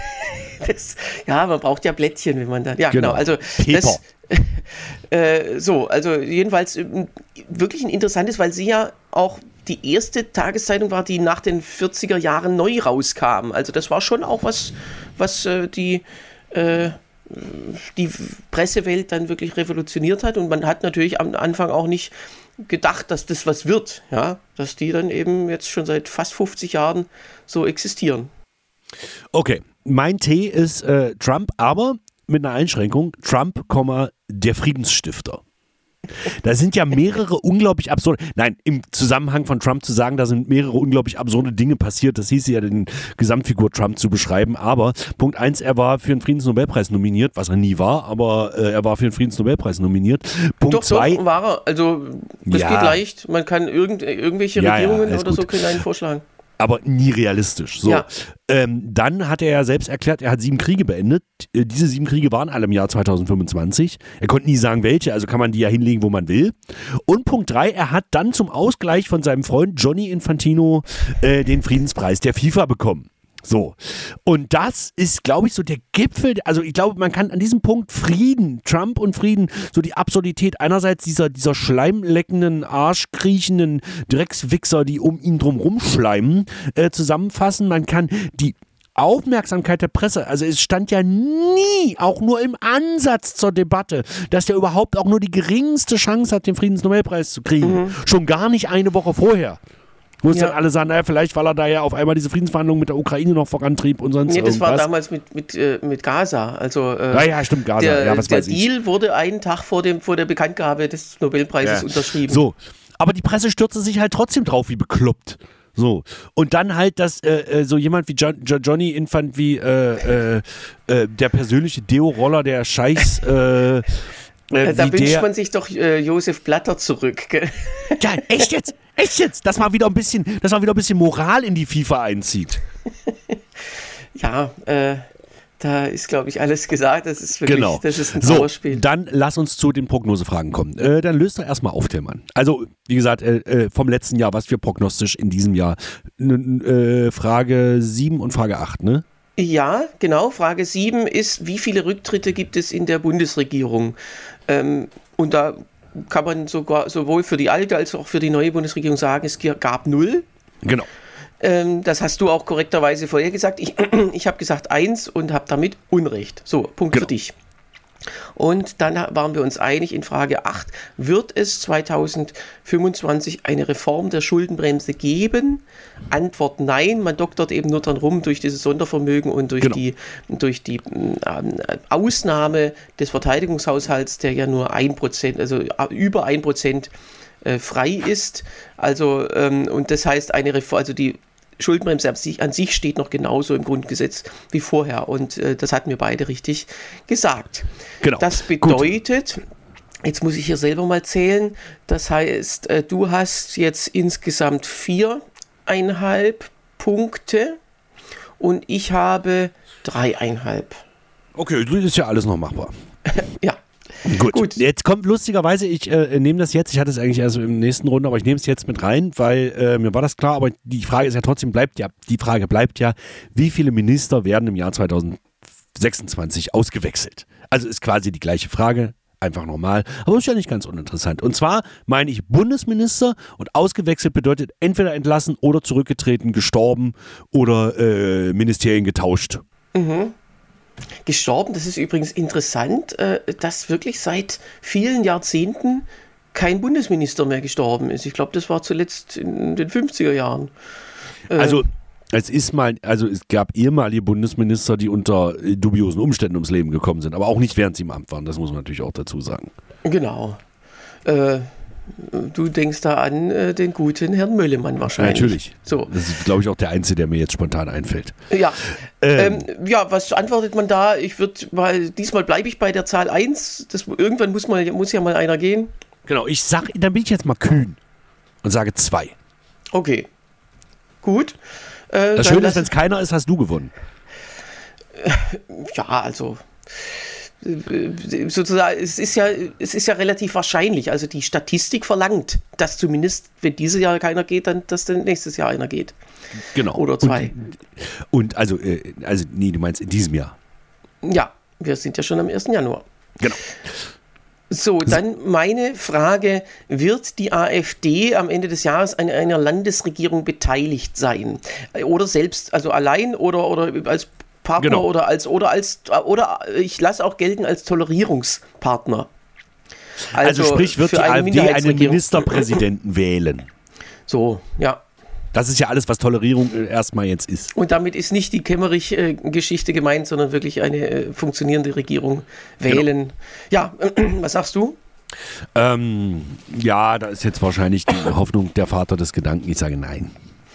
B: Das, ja, man braucht ja Blättchen, wenn man da. Ja, genau. genau. Also
C: Paper.
B: Das, äh, so, also jedenfalls äh, wirklich ein interessantes, weil sie ja auch die erste Tageszeitung war, die nach den vierziger Jahren neu rauskam. Also das war schon auch was, was äh, die, äh, die Pressewelt dann wirklich revolutioniert hat. Und man hat natürlich am Anfang auch nicht gedacht, dass das was wird. Ja? Dass die dann eben jetzt schon seit fast fünfzig Jahren so existieren.
C: Okay, mein Tee ist äh, Trump, aber mit einer Einschränkung. Trump, der Friedensstifter. Da sind ja mehrere unglaublich absurde, nein, im Zusammenhang von Trump zu sagen, da sind mehrere unglaublich absurde Dinge passiert, das hieß ja, den Gesamtfigur Trump zu beschreiben, aber Punkt eins, er war für den Friedensnobelpreis nominiert, was er nie war, aber äh, er war für den Friedensnobelpreis nominiert. Punkt
B: doch,
C: zwei,
B: doch, war er, also das ja. geht leicht, man kann irgend, irgendwelche
C: ja,
B: Regierungen
C: ja,
B: oder
C: gut.
B: so können einen vorschlagen.
C: Aber nie realistisch. So.
B: Ja.
C: Ähm, dann hat er ja selbst erklärt, er hat sieben Kriege beendet. Äh, diese sieben Kriege waren alle im Jahr zweitausendfünfundzwanzig. Er konnte nie sagen, welche, also kann man die ja hinlegen, wo man will. Und Punkt drei, er hat dann zum Ausgleich von seinem Freund Gianni Infantino äh, den Friedenspreis der FIFA bekommen. So, und das ist, glaube ich, so der Gipfel, also ich glaube, man kann an diesem Punkt Frieden, Trump und Frieden, so die Absurdität einerseits dieser, dieser schleimleckenden, arschkriechenden Dreckswichser, die um ihn drum rumschleimen, äh, zusammenfassen. Man kann die Aufmerksamkeit der Presse, also es stand ja nie, auch nur im Ansatz zur Debatte, dass der überhaupt auch nur die geringste Chance hat, den Friedensnobelpreis zu kriegen. Mhm. Schon gar nicht eine Woche vorher. Wo es ja. dann alle sagen, naja, vielleicht, weil er da ja auf einmal diese Friedensverhandlungen mit der Ukraine noch vorantrieb und sonst
B: nee, das
C: irgendwas.
B: war damals mit, mit, äh, mit Gaza. Also, äh,
C: ja, ja, stimmt, Gaza.
B: Der,
C: ja, was
B: der
C: weiß ich.
B: Deal wurde einen Tag vor, dem, vor der Bekanntgabe des Nobelpreises
C: ja.
B: unterschrieben.
C: So, aber die Presse stürzte sich halt trotzdem drauf wie bekloppt. So, und dann halt, dass äh, so jemand wie John, Johnny Infant, wie äh, äh, äh, der persönliche Deo-Roller der Scheichs, äh, Äh,
B: da wünscht
C: der,
B: man sich doch äh, Josef Blatter zurück. Gell?
C: Ja, echt jetzt? Echt jetzt? Dass mal wieder ein bisschen, dass mal wieder ein bisschen Moral in die FIFA einzieht.
B: Ja, äh, da ist, glaube ich, alles gesagt. Das ist wirklich,
C: genau.
B: Das ist ein
C: so,
B: Trauerspiel.
C: Dann lass uns zu den Prognosefragen kommen. Äh, dann löst doch erstmal auf, Tillmann. Also, wie gesagt, äh, äh, vom letzten Jahr, was wir prognostisch in diesem Jahr. N- äh, Frage sieben und Frage acht, ne?
B: Ja, genau. Frage sieben ist, wie viele Rücktritte gibt es in der Bundesregierung? Ähm, und da kann man sogar sowohl für die alte als auch für die neue Bundesregierung sagen, es gab null.
C: Genau.
B: Ähm, das hast du auch korrekterweise vorher gesagt. Ich, ich habe gesagt eins und habe damit Unrecht. So, Punkt genau. für dich. Und dann waren wir uns einig in Frage acht, wird es zweitausendfünfundzwanzig eine Reform der Schuldenbremse geben? Antwort nein, man doktert eben nur dran rum durch dieses Sondervermögen und durch genau. die, durch die äh, Ausnahme des Verteidigungshaushalts, der ja nur ein Prozent, also über ein Prozent äh, frei ist. Also, ähm, und das heißt, eine Reform, also die Schuldenbremse an sich, an sich steht noch genauso im Grundgesetz wie vorher und äh, das hatten wir beide richtig gesagt.
C: Genau.
B: Das bedeutet, Gut. jetzt muss ich hier selber mal zählen, das heißt, äh, du hast jetzt insgesamt viereinhalb Punkte und ich habe dreieinhalb.
C: Okay, das ist ja alles noch machbar.
B: Ja.
C: Gut. Gut, jetzt kommt lustigerweise, ich äh, nehme das jetzt, ich hatte es eigentlich erst im nächsten Runde, aber ich nehme es jetzt mit rein, weil äh, mir war das klar, aber die Frage ist ja trotzdem, bleibt ja, die Frage bleibt ja, wie viele Minister werden im Jahr zweitausendsechsundzwanzig ausgewechselt? Also ist quasi die gleiche Frage, einfach normal, aber ist ja nicht ganz uninteressant. Und zwar meine ich Bundesminister und ausgewechselt bedeutet entweder entlassen oder zurückgetreten, gestorben oder äh, Ministerien getauscht.
B: Mhm. Gestorben, das ist übrigens interessant, äh, dass wirklich seit vielen Jahrzehnten kein Bundesminister mehr gestorben ist. Ich glaube, das war zuletzt in den fünfziger Jahren. Äh,
C: also es ist mal, also es gab ehemalige Bundesminister, die unter dubiosen Umständen ums Leben gekommen sind, aber auch nicht während sie im Amt waren, das muss man natürlich auch dazu sagen.
B: Genau. Äh, Du denkst da an äh, den guten Herrn Möllemann wahrscheinlich.
C: Natürlich.
B: So.
C: Das ist, glaube ich, auch der Einzige, der mir jetzt spontan einfällt.
B: Ja,
C: ähm.
B: ähm, ja, was antwortet man da? Ich würde mal, diesmal bleibe ich bei der Zahl eins. Das, irgendwann muss, mal, muss ja mal einer gehen.
C: Genau, ich sag, dann bin ich jetzt mal kühn und sage zwei.
B: Okay, gut. Äh,
C: das Schöne ist, wenn es keiner ist, hast du gewonnen.
B: Äh, ja, also... sozusagen, es ist ja, es ist ja relativ wahrscheinlich, also die Statistik verlangt, dass zumindest, wenn dieses Jahr keiner geht, dann, dass dann nächstes Jahr einer geht.
C: Genau.
B: Oder zwei.
C: Und, und also, äh, also, nee, du meinst in diesem Jahr.
B: Ja, wir sind ja schon am ersten Januar.
C: Genau.
B: So, dann meine Frage, wird die AfD am Ende des Jahres an einer Landesregierung beteiligt sein? Oder selbst, also allein oder, oder als Partner genau. oder als oder als oder ich lasse auch gelten als Tolerierungspartner.
C: Also, also sprich, wird die
B: eine
C: AfD einen Ministerpräsidenten wählen.
B: So, ja.
C: Das ist ja alles, was Tolerierung erstmal jetzt ist.
B: Und damit ist nicht die Kemmerich-Geschichte gemeint, sondern wirklich eine funktionierende Regierung wählen. Genau. Ja, was sagst du?
C: Ähm, ja, da ist jetzt wahrscheinlich die Hoffnung der Vater des Gedanken. Ich sage nein.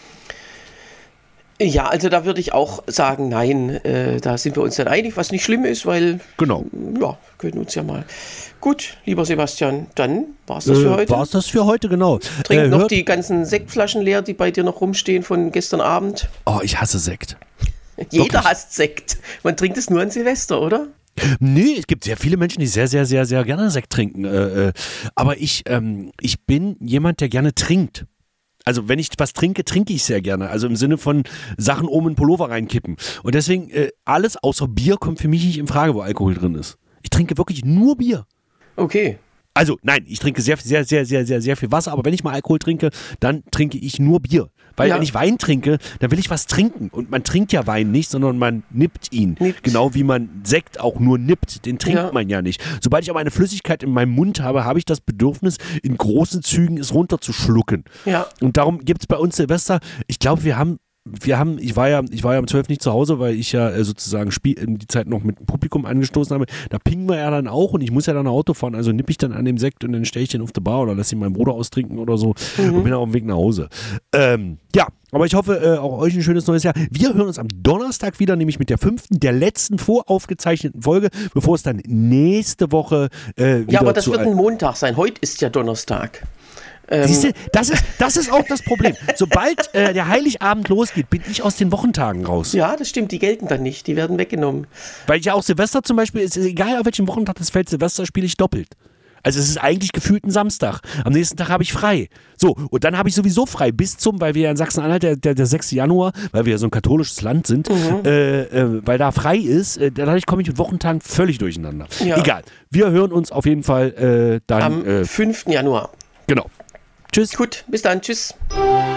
B: Ja, also da würde ich auch sagen, nein, äh, da sind wir uns dann einig, was nicht schlimm ist, weil,
C: genau.
B: ja, können uns ja mal. Gut, lieber Sebastian, dann war es das
C: äh,
B: für heute.
C: War es das für heute, genau.
B: Trink
C: äh,
B: noch
C: hört.
B: die ganzen Sektflaschen leer, die bei dir noch rumstehen von gestern Abend.
C: Oh, ich hasse Sekt.
B: Jeder
C: Wirklich?
B: hasst Sekt. Man trinkt es nur an Silvester, oder?
C: Nee, es gibt sehr viele Menschen, die sehr, sehr, sehr, sehr gerne Sekt trinken. Äh, äh, aber ich, ähm, ich bin jemand, der gerne trinkt. Also wenn ich was trinke, trinke ich sehr gerne. Also im Sinne von Sachen oben in den Pullover reinkippen. Und deswegen, äh, alles außer Bier kommt für mich nicht in Frage, wo Alkohol drin ist. Ich trinke wirklich nur Bier.
B: Okay.
C: Also nein, ich trinke sehr, sehr, sehr, sehr, sehr, sehr viel Wasser, aber wenn ich mal Alkohol trinke, dann trinke ich nur Bier. Weil
B: Ja.
C: wenn ich Wein trinke, dann will ich was trinken. Und man trinkt ja Wein nicht, sondern man nippt ihn.
B: Nippt.
C: Genau wie man Sekt auch nur nippt. Den trinkt
B: Ja.
C: man ja nicht. Sobald ich aber eine Flüssigkeit in meinem Mund habe, habe ich das Bedürfnis, in großen Zügen es runterzuschlucken.
B: Ja.
C: Und darum gibt es bei uns Silvester, ich glaube, wir haben Wir haben, ich war ja, ich war ja um zwölf nicht zu Hause, weil ich ja äh, sozusagen Spiel, äh, die Zeit noch mit dem Publikum angestoßen habe. Da pingen wir ja dann auch und ich muss ja dann Auto fahren. Also nippe ich dann an dem Sekt und dann stelle ich den auf die Bar oder lasse ihn meinen Bruder austrinken oder so
B: Mhm.
C: und bin auf dem Weg nach Hause. Ähm, ja, aber ich hoffe, äh, auch euch ein schönes neues Jahr. Wir hören uns am Donnerstag wieder, nämlich mit der fünften, der letzten voraufgezeichneten Folge, bevor es dann nächste Woche äh, wieder
B: Ja, aber das
C: zu
B: wird
C: ein-
B: ein Montag sein. Heute ist ja Donnerstag. Ähm,
C: Siehste, das ist, das ist auch das Problem. Sobald äh, der Heiligabend losgeht, bin ich aus den Wochentagen raus.
B: ja, das stimmt. Die gelten dann nicht. Die werden weggenommen.
C: Weil ich ja auch Silvester zum Beispiel, ist egal auf welchem Wochentag das fällt, Silvester spiele ich doppelt. Also es ist eigentlich gefühlt ein Samstag. Am nächsten Tag habe ich frei. So, und dann habe ich sowieso frei bis zum, weil wir ja in Sachsen-Anhalt, der, der, der sechste Januar, weil wir ja so ein katholisches Land sind, äh, äh, weil da frei ist, äh, dadurch komme ich mit Wochentagen völlig durcheinander.
B: Ja.
C: Egal. Wir hören uns auf jeden Fall äh, dann.
B: Am
C: Äh,
B: fünften Januar.
C: genau. Tschüss.
B: Gut, bis dann. Tschüss.